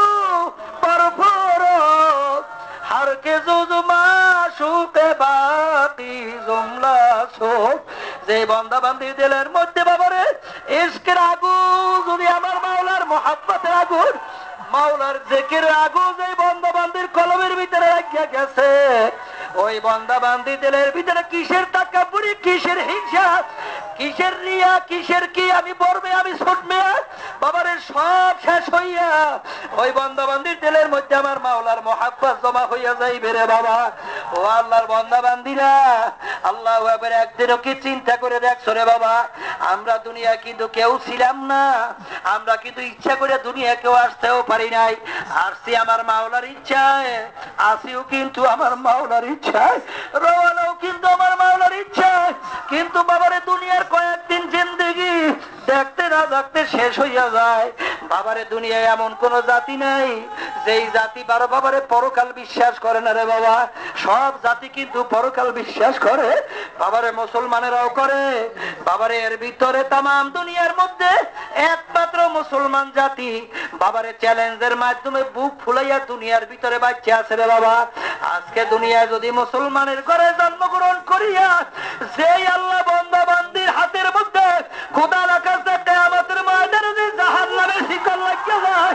পরফুরো हर के जुजुमा শুতে বাকি জুমলা সুখ। যে বান্দা বান্দির দিলের মধ্যে বাবারে ইশকের আগুন যদি আমার মাওলার মুহাব্বতের আগুন, মাওলার জিকিরের আগুন যে বান্দা বান্দির কলবের ভিতরে রাখিয়া গেছে, ওই বান্দা বান্দি দিলের ভিতরে কিসের তাকাব্বুরি, কিসের হিংসা, কিসের রিয়া, কিসের কি আমি বলবে আমি ছুটবে বাবারে সব শেষ হইয়া ওই বান্দা বান্দির দিলের মধ্যে আমার মাওলার মুহাব্বত জমা হইয়া যাইবে রে বাবা। ও আল্লাহর বান্দা বান্দিরা, আল্লাহু আকবার। একদিনও কি চিন্তা করে দেখছো রে বাবা, আমরা দুনিয়া কিন্তু কেউ ছিলাম না, আমরা কিন্তু ইচ্ছা করে দুনিয়া কেউ আসতেও পারি নাই। আসছি আমার মাওলার ইচ্ছায়, আসিও কিন্তু আমার মাওলার ইচ্ছায়, রওয়ানাও কিন্তু আমার মাওলার ইচ্ছায়। কিন্তু বাবারে দুনিয়ার কয়েকদিন জিন্দেগি দেখতে না দেখতে শেষ হইয়া যায়। বাবারে দুনিয়ায় এমন কোন জাতি নাই যেই জাতি বাবারে পরকাল বিশ্বাস করে না রে বাবা। সব জাতি কিন্তু পরকাল বিশ্বাস করে, বাবারে মুসলমানেরাও করে। বাবারে এর ভিতরে তামাম দুনিয়ার মধ্যে একমাত্র মুসলমান জাতি বাবারে চ্যালেঞ্জের মাধ্যমে বুক ফুলাইয়া দুনিয়ার ভিতরে বাচ্চা আছে রে বাবা। আজকে দুনিয়ায় যদি মুসলমানের ঘরে জন্মগ্রহণ করিয়া যেই আল্লাহ বান্দা বান্দির হাতের মধ্যে খোদার আকাশে কিয়ামতের ময়দানে যে জাহান্নামের শিকল লাগিয়া যায়,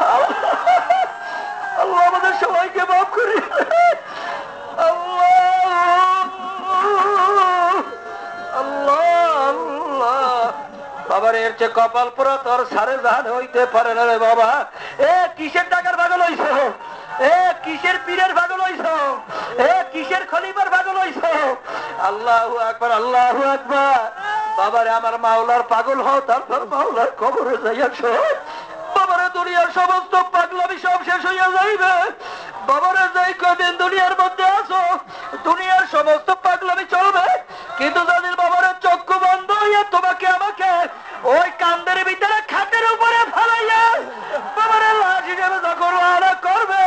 আল্লাহ আমাদের সবাইকে মাফ করে। বাবার এর চেয়ে কপাল পুরো তোর সারে জাহান হইতে পারে না রে বাবা। এ কিসের টাকার পাগল হইছ, এ কিসের পীরের পাগল হইছ, এ কিসের খলিফার পাগল হইছ? আল্লাহু আকবার, আল্লাহু আকবার। বাবারে আমার মাওলার পাগল হও, তারপর মাওলার কবরে যাইয়াছো। বাবারে দুনিয়ার সমস্ত পাগলামি সব শেষ হইয়া যাইবে। বাবারে যাই কদিন দুনিয়ার মধ্যে আছো, দুনিয়ার সমস্ত পাগলামি চলবে, কিন্তু যাদের বাবারে চক্ষু বন্ধ হইয়া তোমাকে আমাকে ওই কান্দের ভিতরে খাটের উপরে ফেলাইয়া বাবারে লাশ হিসেবে যখন রওনা করবে,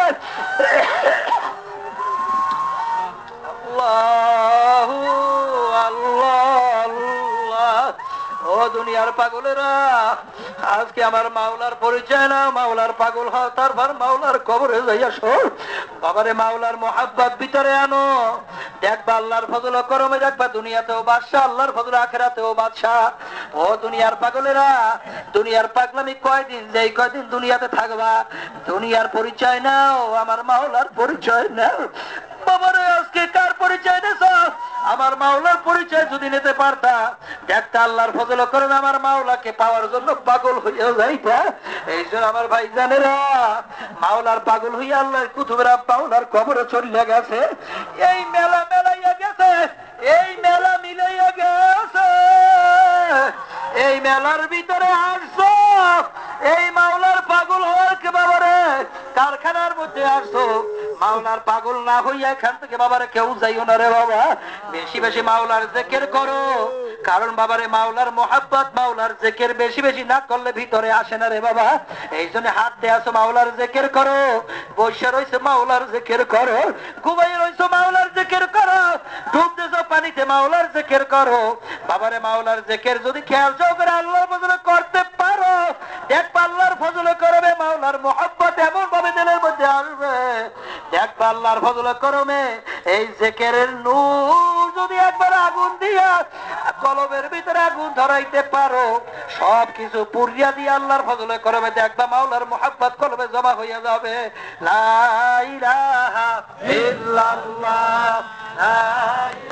আল্লাহু আল্লাহ আল্লাহ। ও দুনিয়ার পাগলেরা, আজকে আমার মাওলার পরিচয় না, মাওলার পাগল হও, তারপর মাওলার কবরে যাইয়া শো। বাবারে মাওলার মোহাব্বত ভিতরে আনো, দেখবা আল্লাহর ফজল করমে, দেখবা দুনিয়াতেও বাদশা, আল্লাহর ফজল আখিরাতেও বাদশা। ও দুনিয়ার পাগলেরা, দুনিয়ার পাগলামি কয়দিন, যেই কয়দিন দুনিয়াতে থাকবা দুনিয়ার পরিচয় নাও, আমার মাওলার পরিচয় নাও। বাবারে আজকে কার পরিচয় নেছ? আমার মাওলার পরিচয় যদি নিতে পারতা, দেখতে আল্লাহর ফজল করেন আমার মাওলাকে পাওয়ার জন্য পাগল হইয়া যাইতা। এই জন্য আমার ভাই জানেরা, মাওলার পাগল হইয়া আল্লাহর কুতুবেরা মাওলার কবরে চলিয়া গেছে। এই মেলা মেলাইয়া গেছে, এই মেলা মিলাইয়া গেছে, এই মেলার ভিতরে আসছো, এই মাওলার পাগল হওয়ার কে বাবারে কারখানার মধ্যে আসছো। মাওলার পাগল না হইয়া এখান থেকে বাবারে কেউ যাইও না রে বাবা। বেশি বেশি মাওলার জিকির করো, কারণ বাবারে মাওলার মোহাব্বত মাওলার জিকির বেশি বেশি না করলে ভিতরে আসে না রে বাবা। এই জন্য হাত দিয়ে আসো মাওলার জিকির করো, বসে রইছো মাওলার জিকির করো, ঘুমাই রইছো মাওলার জিকির করো, ডুব দিছো পানিতে মাওলার জিকির করো। বাবারে মাওলার জিকির যদি খেয়াল করে আল্লাহর ফজলে করতে পারো, দেখবা আল্লাহর ফজলে করবে, মাওলার মোহাব্বত এমন ভাবে দিলের মধ্যে আসবে, দেখবা আল্লাহর ফজলে করবে। এই জিকিরের নূর যদি একবার আগুন দিয়া কলবের ভিতরে আগুন ধরাইতে পারো, সব কিছু পুরিয়া দিয়ে আল্লাহর ফজলে করবে, দেখবা মাওলার মোহাব্বত কলবে জমা হইয়া যাবে। লা ইলাহা ইল্লাল্লাহ।